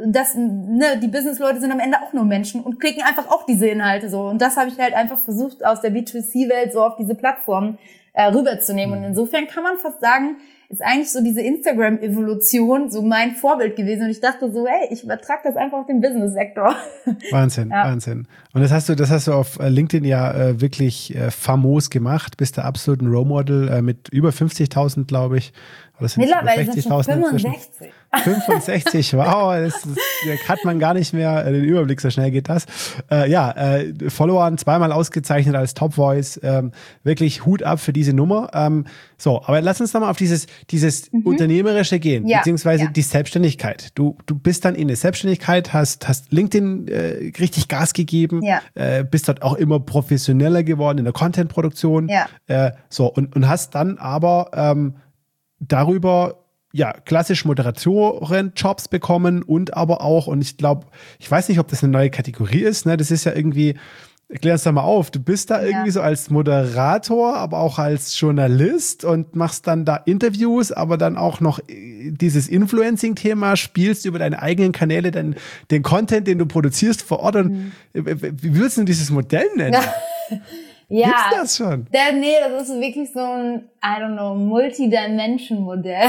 die Business-Leute sind am Ende auch nur Menschen und klicken einfach auch diese Inhalte so. Und das habe ich halt einfach versucht, aus der B2C-Welt so auf diese Plattform rüberzunehmen. Und insofern kann man fast sagen, ist eigentlich so diese Instagram-Evolution so mein Vorbild gewesen. Und ich dachte so, hey, ich übertrage das einfach auf den Business-Sektor. Wahnsinn, Wahnsinn. Und das hast du auf LinkedIn ja wirklich famos gemacht. Bist der absolute Role Model mit über 50.000, glaube ich. Mittlerweile sind es schon 65. 65, wow, da hat man gar nicht mehr den Überblick, so schnell geht das. Followern zweimal ausgezeichnet als Top Voice, wirklich Hut ab für diese Nummer. Aber lass uns nochmal auf dieses Unternehmerische gehen, beziehungsweise die Selbstständigkeit. Du bist dann in der Selbstständigkeit, hast LinkedIn richtig Gas gegeben, bist dort auch immer professioneller geworden in der Content-Produktion, und hast dann aber darüber klassisch Moderatoren-Jobs bekommen und aber auch, und ich glaube, ich weiß nicht, ob das eine neue Kategorie ist, ne? Das ist ja irgendwie, klär uns da mal auf, du bist da irgendwie so als Moderator, aber auch als Journalist und machst dann da Interviews, aber dann auch noch dieses Influencing-Thema, spielst über deine eigenen Kanäle den Content, den du produzierst vor Ort. Und wie würdest du dieses Modell nennen? Ja, gibt's das schon? Nee, das ist wirklich so ein, Multidimension-Modell.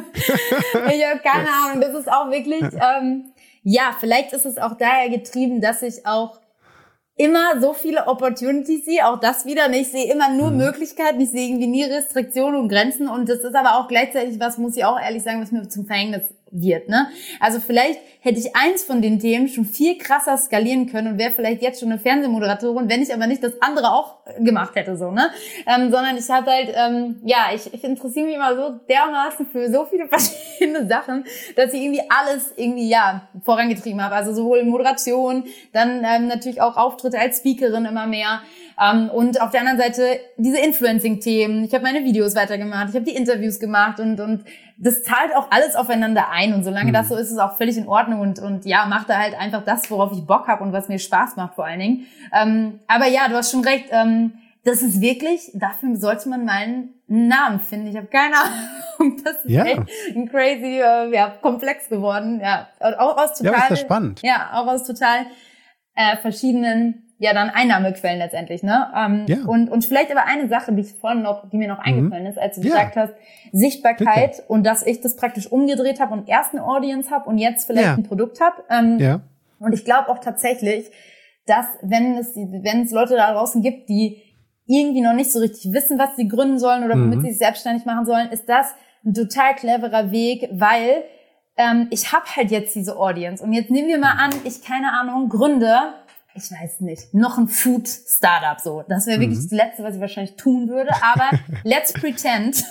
Ich habe keine Ahnung, das ist auch wirklich, vielleicht ist es auch daher getrieben, dass ich auch immer so viele Opportunities sehe, auch das wieder, ich sehe immer nur Möglichkeiten, ich sehe irgendwie nie Restriktionen und Grenzen und das ist aber auch gleichzeitig was, muss ich auch ehrlich sagen, was mir zum Verhängnis wird, ne? Also vielleicht hätte ich eins von den Themen schon viel krasser skalieren können und wäre vielleicht jetzt schon eine Fernsehmoderatorin, wenn ich aber nicht das andere auch gemacht hätte, so, ne? Sondern ich hatte halt, ich interessiere mich immer so dermaßen für so viele verschiedene Sachen, dass ich irgendwie alles vorangetrieben habe. Also sowohl Moderation, dann natürlich auch Auftritte als Speakerin immer mehr. Und auf der anderen Seite diese Influencing-Themen. Ich habe meine Videos weitergemacht, ich habe die Interviews gemacht und das zahlt auch alles aufeinander ein. Und solange das so ist, ist es auch völlig in Ordnung und mach da halt einfach das, worauf ich Bock habe und was mir Spaß macht vor allen Dingen. Aber ja, du hast schon recht. Das ist wirklich, dafür sollte man mal einen Namen finden. Ich habe keine Ahnung. Das ist echt ein crazy, Komplex geworden. Ja, auch aus total. Ja, ist das spannend. Ja, auch aus total verschiedenen dann Einnahmequellen letztendlich, ne? Und vielleicht aber eine Sache, die mir noch eingefallen ist, als du gesagt hast, Sichtbarkeit. Bitte. Und dass ich das praktisch umgedreht habe und erst eine Audience habe und jetzt vielleicht ein Produkt habe. Und ich glaube auch tatsächlich, dass wenn es Leute da draußen gibt, die irgendwie noch nicht so richtig wissen, was sie gründen sollen oder womit sie sich selbstständig machen sollen, ist das ein total cleverer Weg, weil ich habe halt jetzt diese Audience. Und jetzt nehmen wir mal an, gründe, ich weiß nicht, noch ein Food-Startup so. Das wäre wirklich das Letzte, was ich wahrscheinlich tun würde. Aber let's pretend,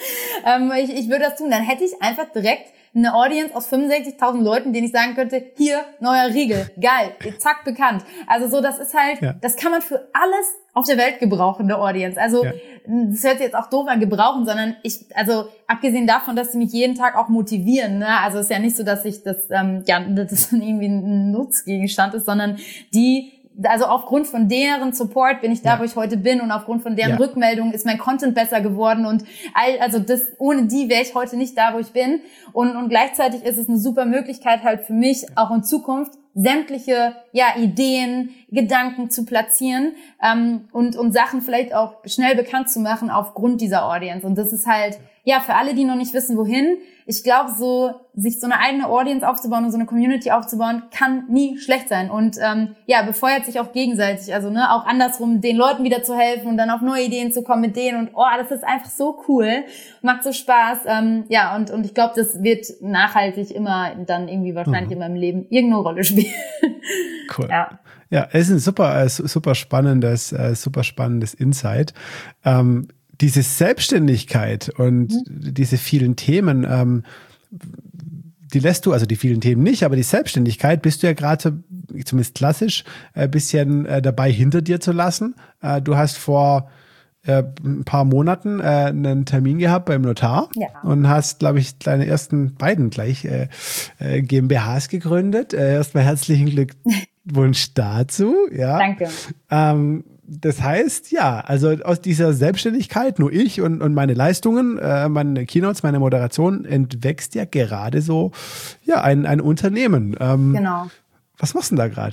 ich würde das tun. Dann hätte ich einfach direkt eine Audience aus 65.000 Leuten, denen ich sagen könnte, hier, neuer Riegel, geil, zack, bekannt. Also so, das ist halt, das kann man für alles auf der Welt gebrauchen, eine Audience. Also das hört sich jetzt auch doof an, gebrauchen, sondern abgesehen davon, dass sie mich jeden Tag auch motivieren, ne? Also es ist ja nicht so, dass ich das irgendwie ein Nutzgegenstand ist, sondern die also aufgrund von deren Support bin ich da, wo ich heute bin, und aufgrund von deren Rückmeldungen ist mein Content besser geworden, und ohne die wäre ich heute nicht da, wo ich bin, und gleichzeitig ist es eine super Möglichkeit halt für mich, auch in Zukunft sämtliche Ideen, Gedanken zu platzieren, und Sachen vielleicht auch schnell bekannt zu machen aufgrund dieser Audience. Und das ist halt, für alle, die noch nicht wissen, wohin, ich glaube, sich so eine eigene Audience aufzubauen und so eine Community aufzubauen, kann nie schlecht sein. Und befeuert sich auch gegenseitig. Also auch andersrum, den Leuten wieder zu helfen und dann auf neue Ideen zu kommen mit denen. Und das ist einfach so cool, macht so Spaß. Und ich glaube, das wird nachhaltig immer dann irgendwie wahrscheinlich in meinem Leben irgendeine Rolle spielen. Cool. Ja, es ist ein super spannendes Insight. Diese Selbstständigkeit und diese vielen Themen, die lässt du, also die vielen Themen nicht, aber die Selbstständigkeit bist du ja gerade, zumindest klassisch, ein bisschen dabei hinter dir zu lassen. Du hast vor ein paar Monaten einen Termin gehabt beim Notar und hast, glaube ich, deine ersten beiden gleich GmbHs gegründet. Erstmal herzlichen Glückwunsch dazu. Ja. Danke. Das heißt, also aus dieser Selbstständigkeit, nur ich und meine Leistungen, meine Keynotes, meine Moderation, entwächst ja gerade so ein Unternehmen. Genau. Was machst du denn da gerade?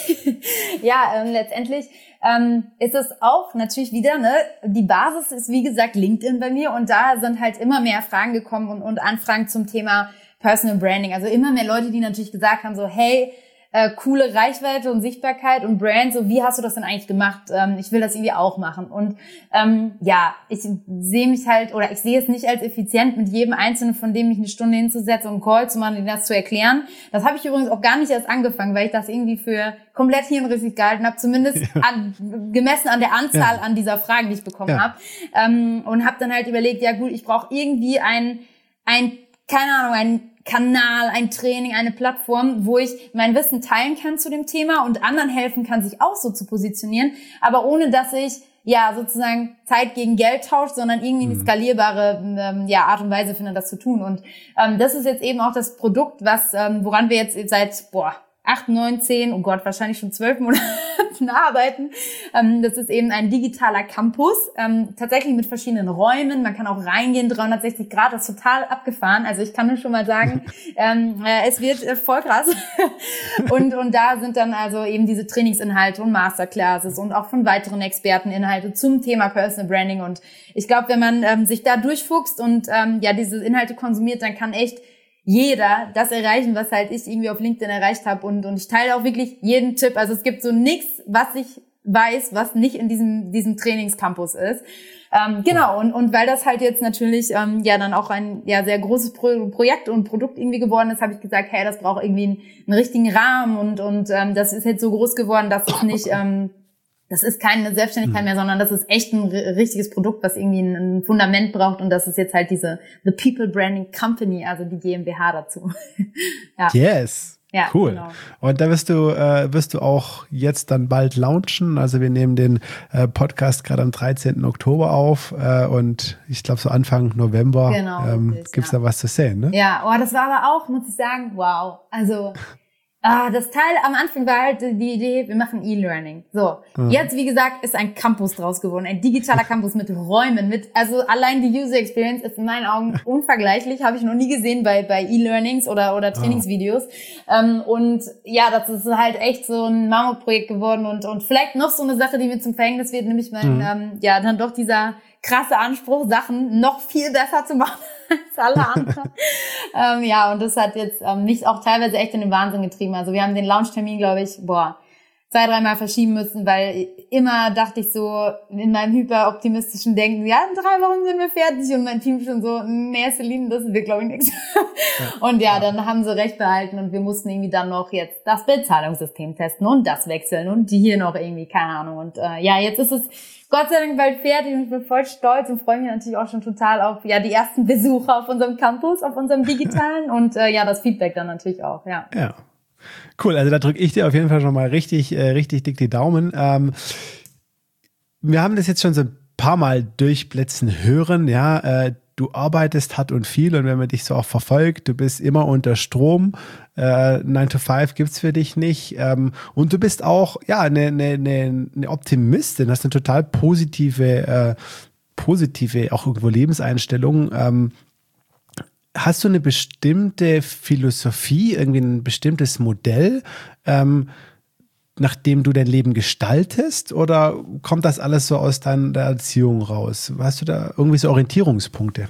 Letztendlich ist es auch natürlich wieder, die Basis ist, wie gesagt, LinkedIn bei mir, und da sind halt immer mehr Fragen gekommen und Anfragen zum Thema Personal Branding. Also immer mehr Leute, die natürlich gesagt haben, so, hey, coole Reichweite und Sichtbarkeit und Brand, so, wie hast du das denn eigentlich gemacht? Ich will das irgendwie auch machen. Und ich sehe es nicht als effizient, mit jedem Einzelnen von dem mich eine Stunde hinzusetzen und einen Call zu machen, das zu erklären. Das habe ich übrigens auch gar nicht erst angefangen, weil ich das irgendwie für komplett hirnrissig gehalten habe, zumindest gemessen an der Anzahl an dieser Fragen, die ich bekommen habe. Und habe dann halt überlegt, ich brauche irgendwie einen Kanal, ein Training, eine Plattform, wo ich mein Wissen teilen kann zu dem Thema und anderen helfen kann, sich auch so zu positionieren, aber ohne, dass ich sozusagen Zeit gegen Geld tausche, sondern irgendwie eine skalierbare Art und Weise finde, das zu tun. Und das ist jetzt eben auch das Produkt, woran wir jetzt seit 8, 9, 10, oh Gott, wahrscheinlich schon 12 Monaten arbeiten. Das ist eben ein digitaler Campus, tatsächlich mit verschiedenen Räumen. Man kann auch reingehen, 360 Grad, das ist total abgefahren. Also ich kann nur schon mal sagen, es wird voll krass. Und da sind dann also eben diese Trainingsinhalte und Masterclasses und auch von weiteren Experten Inhalte zum Thema Personal Branding. Und ich glaube, wenn man sich da durchfuchst und diese Inhalte konsumiert, dann kann echt jeder das erreichen, was halt ich irgendwie auf LinkedIn erreicht habe, und ich teile auch wirklich jeden Tipp. Also es gibt so nichts, was ich weiß, was nicht in diesem Trainingscampus ist. Und weil das halt jetzt natürlich dann auch ein sehr großes Projekt und Produkt irgendwie geworden ist, habe ich gesagt, hey, das braucht irgendwie einen richtigen Rahmen, und das ist jetzt so groß geworden, dass es nicht das ist keine Selbstständigkeit mehr, sondern das ist echt ein richtiges Produkt, was irgendwie ein Fundament braucht. Und das ist jetzt halt diese The People Branding Company, also die GmbH dazu. Yes. Ja, cool. Genau. Und da wirst du auch jetzt dann bald launchen. Also wir nehmen den Podcast gerade am 13. Oktober auf und ich glaube so Anfang November gibt's da was zu sehen, ne? Ja, das war aber auch, muss ich sagen, wow. Also das Teil am Anfang war halt die Idee, wir machen E-Learning. So, jetzt, wie gesagt, ist ein Campus draus geworden, ein digitaler Campus mit Räumen, also allein die User Experience ist in meinen Augen unvergleichlich, habe ich noch nie gesehen bei E-Learnings oder Trainingsvideos. Und das ist halt echt so ein Mammutprojekt geworden, und vielleicht noch so eine Sache, die mir zum Verhängnis wird, nämlich dann doch dieser krasse Anspruch, Sachen noch viel besser zu machen als alle anderen. Und das hat jetzt mich auch teilweise echt in den Wahnsinn getrieben. Also wir haben den Launchtermin, glaube ich, 2-3 Mal verschieben müssen, weil immer dachte ich so in meinem hyperoptimistischen Denken, in 3 Wochen sind wir fertig, und mein Team schon so, nee, Celine, das wird, glaube ich, nichts. Und dann haben sie recht behalten, und wir mussten irgendwie dann noch jetzt das Bezahlungssystem testen und das wechseln und die hier noch irgendwie, keine Ahnung. Und jetzt ist es Gott sei Dank bald fertig, und ich bin voll stolz und freue mich natürlich auch schon total auf die ersten Besucher auf unserem Campus, auf unserem digitalen, und das Feedback dann natürlich auch, Ja. Cool, also da drücke ich dir auf jeden Fall schon mal richtig dick die Daumen. Wir haben das jetzt schon so ein paar Mal durchblitzen hören, du arbeitest hart und viel und wenn man dich so auch verfolgt, du bist immer unter Strom, 9 to 5 gibt's für dich nicht und du bist auch eine Optimistin, hast eine total positive auch irgendwo Lebenseinstellung. Hast du eine bestimmte Philosophie, irgendwie ein bestimmtes Modell, nach dem du dein Leben gestaltest, oder kommt das alles so aus deiner Erziehung raus? Hast du da irgendwie so Orientierungspunkte?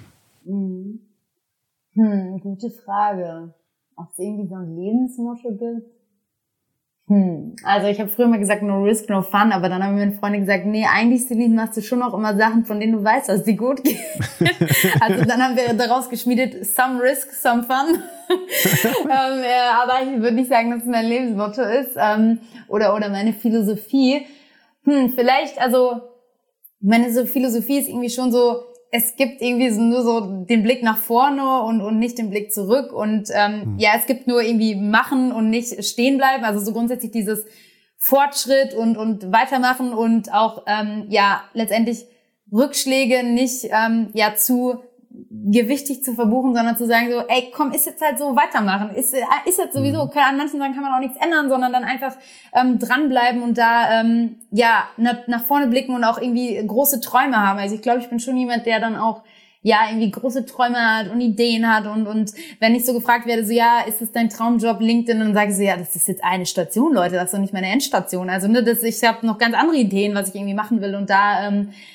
Gute Frage. Ob es irgendwie so ein Lebensmotto gibt? Also ich habe früher mal gesagt, no risk, no fun, aber dann haben mir meine Freunde gesagt, nee, eigentlich, Celine, machst du schon auch immer Sachen, von denen du weißt, dass die gut gehen. Also dann haben wir daraus geschmiedet, some risk, some fun. Aber ich würde nicht sagen, dass es mein Lebensmotto ist oder meine Philosophie. Vielleicht, also meine Philosophie ist irgendwie schon so, es gibt irgendwie nur so den Blick nach vorne und nicht den Blick zurück und es gibt nur irgendwie machen und nicht stehen bleiben, also so grundsätzlich dieses Fortschritt und weitermachen und auch letztendlich Rückschläge nicht zu gewichtig zu verbuchen, sondern zu sagen so, ey, komm, ist jetzt halt so, weitermachen. Ist jetzt sowieso, an manchen Sachen kann man auch nichts ändern, sondern dann einfach dranbleiben und da nach vorne blicken und auch irgendwie große Träume haben. Also ich glaube, ich bin schon jemand, der dann auch irgendwie große Träume hat und Ideen hat und wenn ich so gefragt werde, so ist es dein Traumjob LinkedIn, dann sage ich so, das ist jetzt eine Station, Leute, das ist doch nicht meine Endstation. Also ich habe noch ganz andere Ideen, was ich irgendwie machen will und da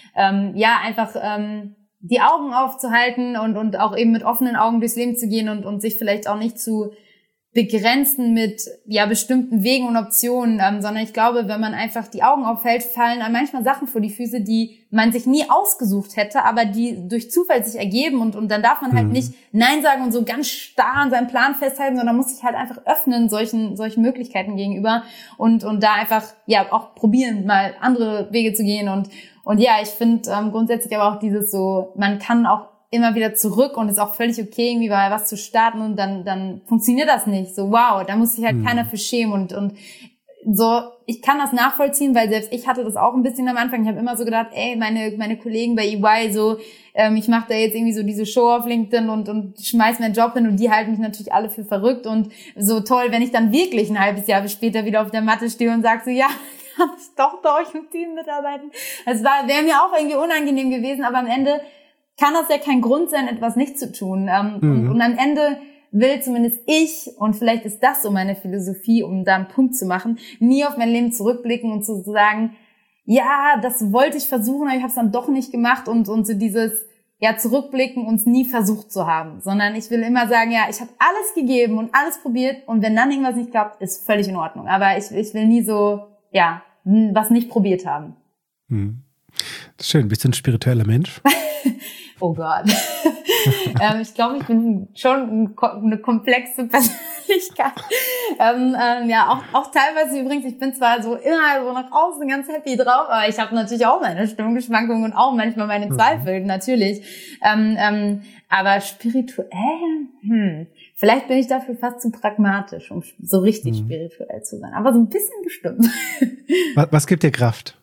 die Augen aufzuhalten und auch eben mit offenen Augen durchs Leben zu gehen und sich vielleicht auch nicht zu begrenzen mit bestimmten Wegen und Optionen, sondern ich glaube, wenn man einfach die Augen aufhält, fallen einem manchmal Sachen vor die Füße, die man sich nie ausgesucht hätte, aber die durch Zufall sich ergeben und dann darf man halt nicht Nein sagen und so ganz starr an seinem Plan festhalten, sondern muss sich halt einfach öffnen solchen Möglichkeiten gegenüber und da einfach auch probieren, mal andere Wege zu gehen und ich finde grundsätzlich aber auch dieses so, man kann auch immer wieder zurück und ist auch völlig okay, irgendwie mal was zu starten und dann funktioniert das nicht. So, wow, da muss sich halt keiner für schämen und so, ich kann das nachvollziehen, weil selbst ich hatte das auch ein bisschen am Anfang. Ich habe immer so gedacht, ey, meine Kollegen bei EY, so, ich mache da jetzt irgendwie so diese Show auf LinkedIn und schmeiß meinen Job hin und die halten mich natürlich alle für verrückt und so toll, wenn ich dann wirklich ein halbes Jahr später wieder auf der Matte stehe und sage so, kann ich doch bei euch im Team mitarbeiten. Es wäre mir auch irgendwie unangenehm gewesen, aber am Ende kann das ja kein Grund sein, etwas nicht zu tun. Und am Ende will zumindest ich, und vielleicht ist das so meine Philosophie, um da einen Punkt zu machen, nie auf mein Leben zurückblicken und zu sagen, das wollte ich versuchen, aber ich habe es dann doch nicht gemacht und so dieses zurückblicken und es nie versucht zu haben, sondern ich will immer sagen, ich habe alles gegeben und alles probiert und wenn dann irgendwas nicht klappt, ist völlig in Ordnung. Aber ich will nie so, was nicht probiert haben. Das ist schön. Bist du ein spiritueller Mensch? Oh Gott. Ich glaube, ich bin schon eine komplexe Persönlichkeit. Auch teilweise übrigens, ich bin zwar so immer so nach außen ganz happy drauf, aber ich habe natürlich auch meine Stimmungsschwankungen und auch manchmal meine Zweifel, natürlich. Aber spirituell, vielleicht bin ich dafür fast zu pragmatisch, um so richtig spirituell zu sein. Aber so ein bisschen bestimmt. Was gibt dir Kraft?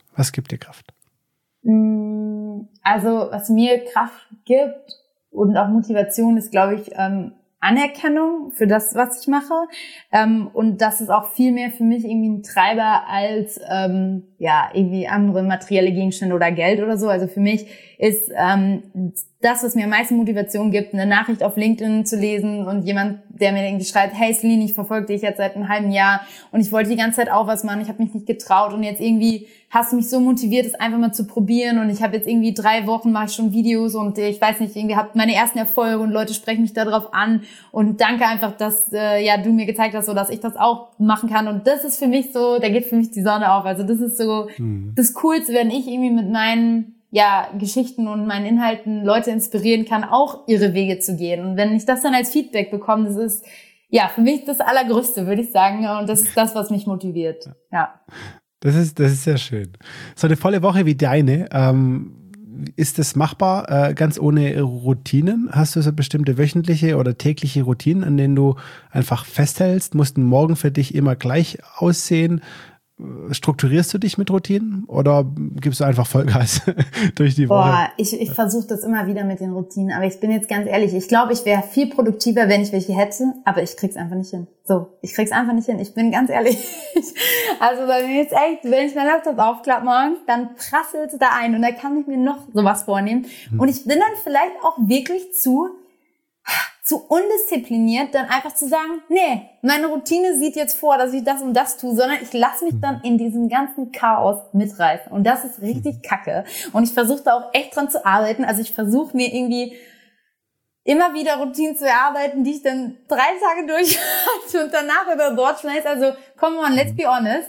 Also, was mir Kraft gibt und auch Motivation ist, glaube ich, Anerkennung für das, was ich mache. Und das ist auch viel mehr für mich irgendwie ein Treiber als irgendwie andere materielle Gegenstände oder Geld oder so. Also für mich ist das, was mir am meisten Motivation gibt, eine Nachricht auf LinkedIn zu lesen und jemand, der mir irgendwie schreibt, hey Celine, ich verfolge dich jetzt seit einem halben Jahr und ich wollte die ganze Zeit auch was machen, ich habe mich nicht getraut und jetzt irgendwie hast du mich so motiviert, es einfach mal zu probieren und ich habe jetzt irgendwie 3 Wochen mache ich schon Videos und ich weiß nicht, irgendwie habe meine ersten Erfolge und Leute sprechen mich da drauf an und danke einfach, dass du mir gezeigt hast, so dass ich das auch machen kann und das ist für mich so, da geht für mich die Sonne auf, also das ist so das Coolste, wenn ich irgendwie mit meinen Geschichten und meinen Inhalten Leute inspirieren kann, auch ihre Wege zu gehen. Und wenn ich das dann als Feedback bekomme, das ist für mich das Allergrößte, würde ich sagen. Und das ist das, was mich motiviert. Ja. Das ist sehr schön. So eine volle Woche wie deine, ist das machbar, ganz ohne Routinen? Hast du so bestimmte wöchentliche oder tägliche Routinen, an denen du einfach festhältst? Muss ein Morgen für dich immer gleich aussehen? strukturierst du dich mit Routinen oder gibst du einfach Vollgas durch die Woche? Boah, ich versuche das immer wieder mit den Routinen, aber ich bin jetzt ganz ehrlich, ich glaube, ich wäre viel produktiver, wenn ich welche hätte, aber ich krieg's einfach nicht hin. Ich krieg's einfach nicht hin. Ich bin ganz ehrlich. Also bei mir ist echt, wenn ich meinen Laptop aufklappe morgens, dann prasselt da ein und da kann ich mir noch sowas vornehmen. Und ich bin dann vielleicht auch wirklich zu undiszipliniert, dann einfach zu sagen, nee, meine Routine sieht jetzt vor, dass ich das und das tue, sondern ich lasse mich dann in diesem ganzen Chaos mitreißen. Und das ist richtig kacke. Und ich versuche da auch echt dran zu arbeiten. Also ich versuche mir irgendwie immer wieder Routinen zu erarbeiten, die ich dann 3 Tage durchhalte und danach über Bord schmeiße. Also, come on, let's be honest.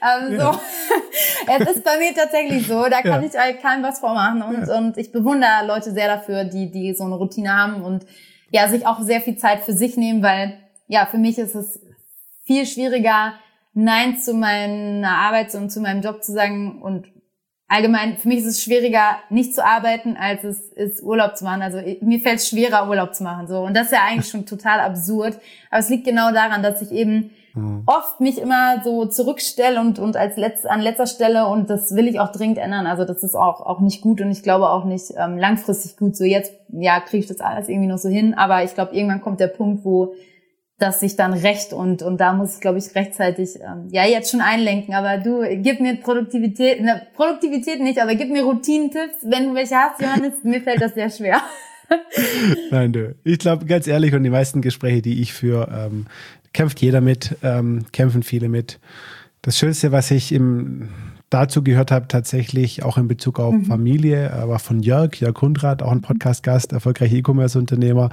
Es ist bei mir tatsächlich so, da kann ich keinem was vormachen. Und ich bewundere Leute sehr dafür, die so eine Routine haben und ja, sich auch sehr viel Zeit für sich nehmen, weil ja, für mich ist es viel schwieriger, Nein zu meiner Arbeit und zu meinem Job zu sagen und allgemein, für mich ist es schwieriger, nicht zu arbeiten, als es ist, Urlaub zu machen. Also mir fällt es schwerer, Urlaub zu machen. So. Und das ist ja eigentlich schon total absurd. Aber es liegt genau daran, dass ich eben oft mich immer so zurückstelle und an letzter Stelle, und das will ich auch dringend ändern. Also das ist auch nicht gut und ich glaube auch nicht langfristig gut. So jetzt, ja, kriege ich das alles irgendwie noch so hin. Aber ich glaube, irgendwann kommt der Punkt, wo das sich dann rächt und da muss ich, glaube ich, rechtzeitig jetzt schon einlenken. Aber du, gib mir Produktivität nicht, aber gib mir Routinentipps, wenn du welche hast, Johannes. Mir fällt das sehr schwer. Nein, du. Ich glaube, ganz ehrlich, und die meisten Gespräche, die ich führe, kämpft jeder mit, kämpfen viele mit. Das Schönste, was ich dazu gehört habe, tatsächlich auch in Bezug auf Familie, war von Jörg Hundrath, auch ein Podcast-Gast, erfolgreicher E-Commerce-Unternehmer.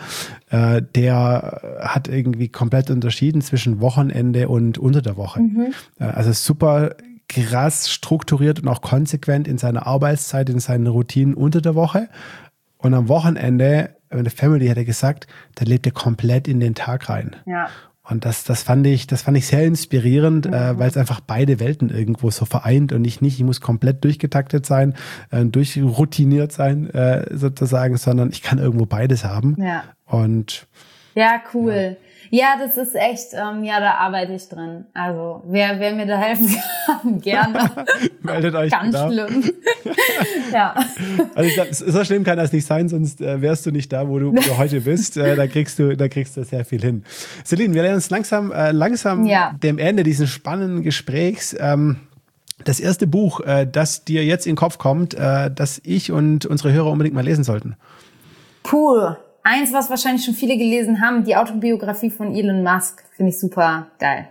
Der hat irgendwie komplett unterschieden zwischen Wochenende und unter der Woche. Also super krass strukturiert und auch konsequent in seiner Arbeitszeit, in seinen Routinen unter der Woche. Und am Wochenende, meine Family hat er gesagt, da lebt er komplett in den Tag rein. Ja. Und das fand ich sehr inspirierend, weil es einfach beide Welten irgendwo so vereint und ich muss komplett durchgetaktet sein, durchroutiniert sein, sozusagen, sondern ich kann irgendwo beides haben. Ja. Und ja, cool. Ja, das ist echt, da arbeite ich dran. Also, wer mir da helfen kann, gerne. Meldet euch. Ganz schlimm. Ja. Also ich glaube, so schlimm kann das nicht sein, sonst wärst du nicht da, wo du heute bist. Da kriegst du sehr viel hin. Celine, wir lernen uns langsam dem Ende dieses spannenden Gesprächs. Das erste Buch, das dir jetzt in den Kopf kommt, das ich und unsere Hörer unbedingt mal lesen sollten. Puh. Eins, was wahrscheinlich schon viele gelesen haben, die Autobiografie von Elon Musk, finde ich super geil.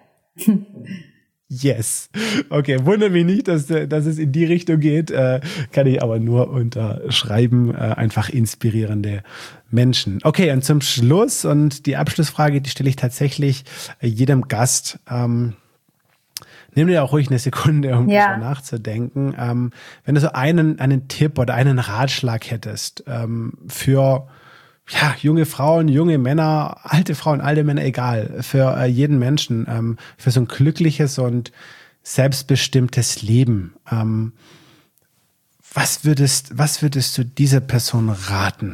Yes. Okay, wundert mich nicht, dass es in die Richtung geht. Kann ich aber nur unterschreiben. Einfach inspirierende Menschen. Okay, und zum Schluss und die Abschlussfrage, die stelle ich tatsächlich jedem Gast. Nimm dir auch ruhig eine Sekunde, um darüber nachzudenken. Wenn du so einen Tipp oder einen Ratschlag hättest für junge Frauen, junge Männer, alte Frauen, alte Männer, egal, für jeden Menschen, für so ein glückliches und selbstbestimmtes Leben. Was würdest du dieser Person raten?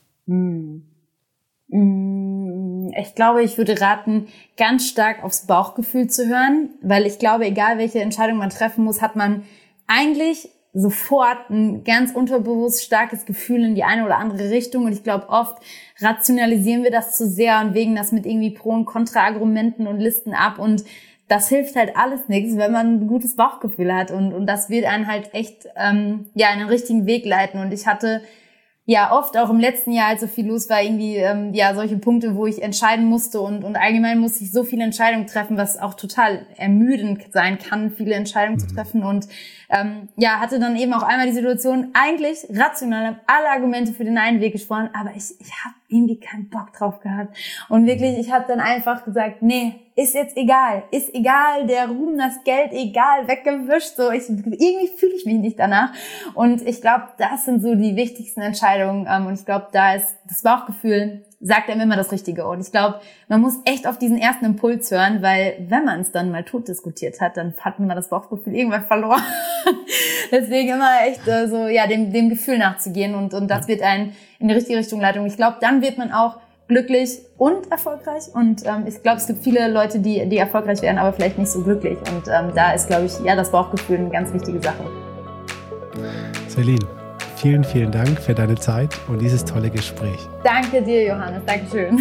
Ich glaube, ich würde raten, ganz stark aufs Bauchgefühl zu hören, weil ich glaube, egal welche Entscheidung man treffen muss, hat man eigentlich sofort ein ganz unterbewusst starkes Gefühl in die eine oder andere Richtung. Und ich glaube, oft rationalisieren wir das zu sehr und wägen das mit irgendwie Pro- und Kontra-Argumenten und Listen ab. Und das hilft halt alles nichts, wenn man ein gutes Bauchgefühl hat. Und das wird einen halt echt in den richtigen Weg leiten. Und ich hatte oft auch im letzten Jahr, als so viel los war, irgendwie solche Punkte, wo ich entscheiden musste und allgemein musste ich so viele Entscheidungen treffen, was auch total ermüdend sein kann, viele Entscheidungen zu treffen und hatte dann eben auch einmal die Situation, eigentlich rational, habe alle Argumente für den einen Weg gesprochen, aber ich habe irgendwie keinen Bock drauf gehabt und wirklich, ich habe dann einfach gesagt, nee, ist jetzt egal, der Ruhm, das Geld, egal, weggewischt, so, irgendwie fühle ich mich nicht danach und ich glaube, das sind so die wichtigsten Entscheidungen und ich glaube, da ist das Bauchgefühl, sagt einem immer das Richtige und ich glaube, man muss echt auf diesen ersten Impuls hören, weil wenn man es dann mal tot diskutiert hat, dann hat man das Bauchgefühl irgendwann verloren. Deswegen immer echt dem Gefühl nachzugehen und das wird einen in die richtige Richtung leiten. Und ich glaube, dann wird man auch glücklich und erfolgreich. Und ich glaube, es gibt viele Leute, die erfolgreich werden, aber vielleicht nicht so glücklich. Und da ist, glaube ich, das Bauchgefühl eine ganz wichtige Sache. Celine, vielen, vielen Dank für deine Zeit und dieses tolle Gespräch. Danke dir, Johannes. Dankeschön.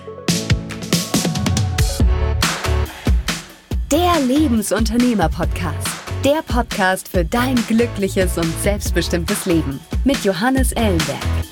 Der Lebensunternehmer-Podcast. Der Podcast für dein glückliches und selbstbestimmtes Leben. Mit Johannes Ellenberg.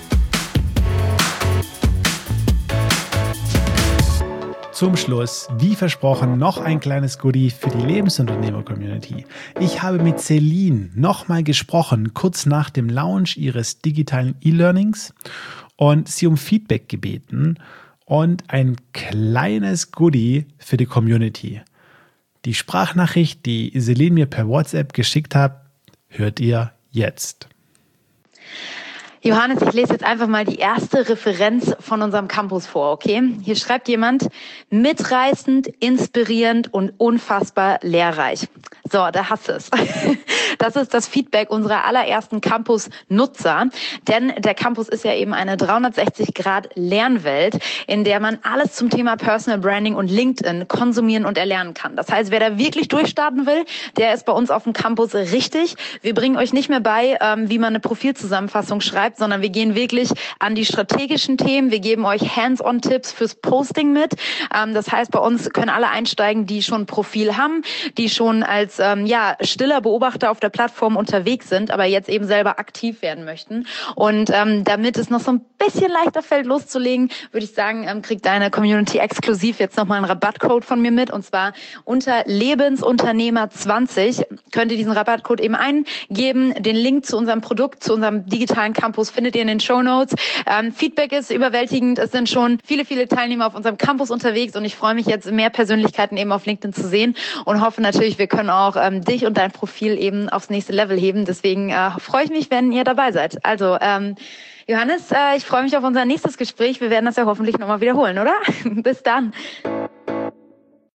Zum Schluss, wie versprochen, noch ein kleines Goodie für die Lebensunternehmer-Community. Ich habe mit Celine nochmal gesprochen, kurz nach dem Launch ihres digitalen E-Learnings und sie um Feedback gebeten und ein kleines Goodie für die Community. Die Sprachnachricht, die Celine mir per WhatsApp geschickt hat, hört ihr jetzt. Johannes, ich lese jetzt einfach mal die erste Referenz von unserem Campus vor, okay? Hier schreibt jemand, mitreißend, inspirierend und unfassbar lehrreich. So, da hast du es. Das ist das Feedback unserer allerersten Campus-Nutzer, denn der Campus ist ja eben eine 360-Grad-Lernwelt, in der man alles zum Thema Personal Branding und LinkedIn konsumieren und erlernen kann. Das heißt, wer da wirklich durchstarten will, der ist bei uns auf dem Campus richtig. Wir bringen euch nicht mehr bei, wie man eine Profilzusammenfassung schreibt, sondern wir gehen wirklich an die strategischen Themen. Wir geben euch Hands-on-Tipps fürs Posting mit. Das heißt, bei uns können alle einsteigen, die schon ein Profil haben, die schon als stiller Beobachter auf der Plattform unterwegs sind, aber jetzt eben selber aktiv werden möchten. Und damit es noch so ein bisschen leichter fällt, loszulegen, würde ich sagen, kriegt deine Community exklusiv jetzt nochmal einen Rabattcode von mir mit. Und zwar unter Lebensunternehmer20 könnt ihr diesen Rabattcode eben eingeben. Den Link zu unserem Produkt, zu unserem digitalen Campus findet ihr in den Shownotes. Feedback ist überwältigend. Es sind schon viele, viele Teilnehmer auf unserem Campus unterwegs und ich freue mich jetzt, mehr Persönlichkeiten eben auf LinkedIn zu sehen und hoffe natürlich, wir können auch dich und dein Profil eben aufs nächste Level heben. Deswegen freue ich mich, wenn ihr dabei seid. Also, Johannes, ich freue mich auf unser nächstes Gespräch. Wir werden das ja hoffentlich nochmal wiederholen, oder? Bis dann.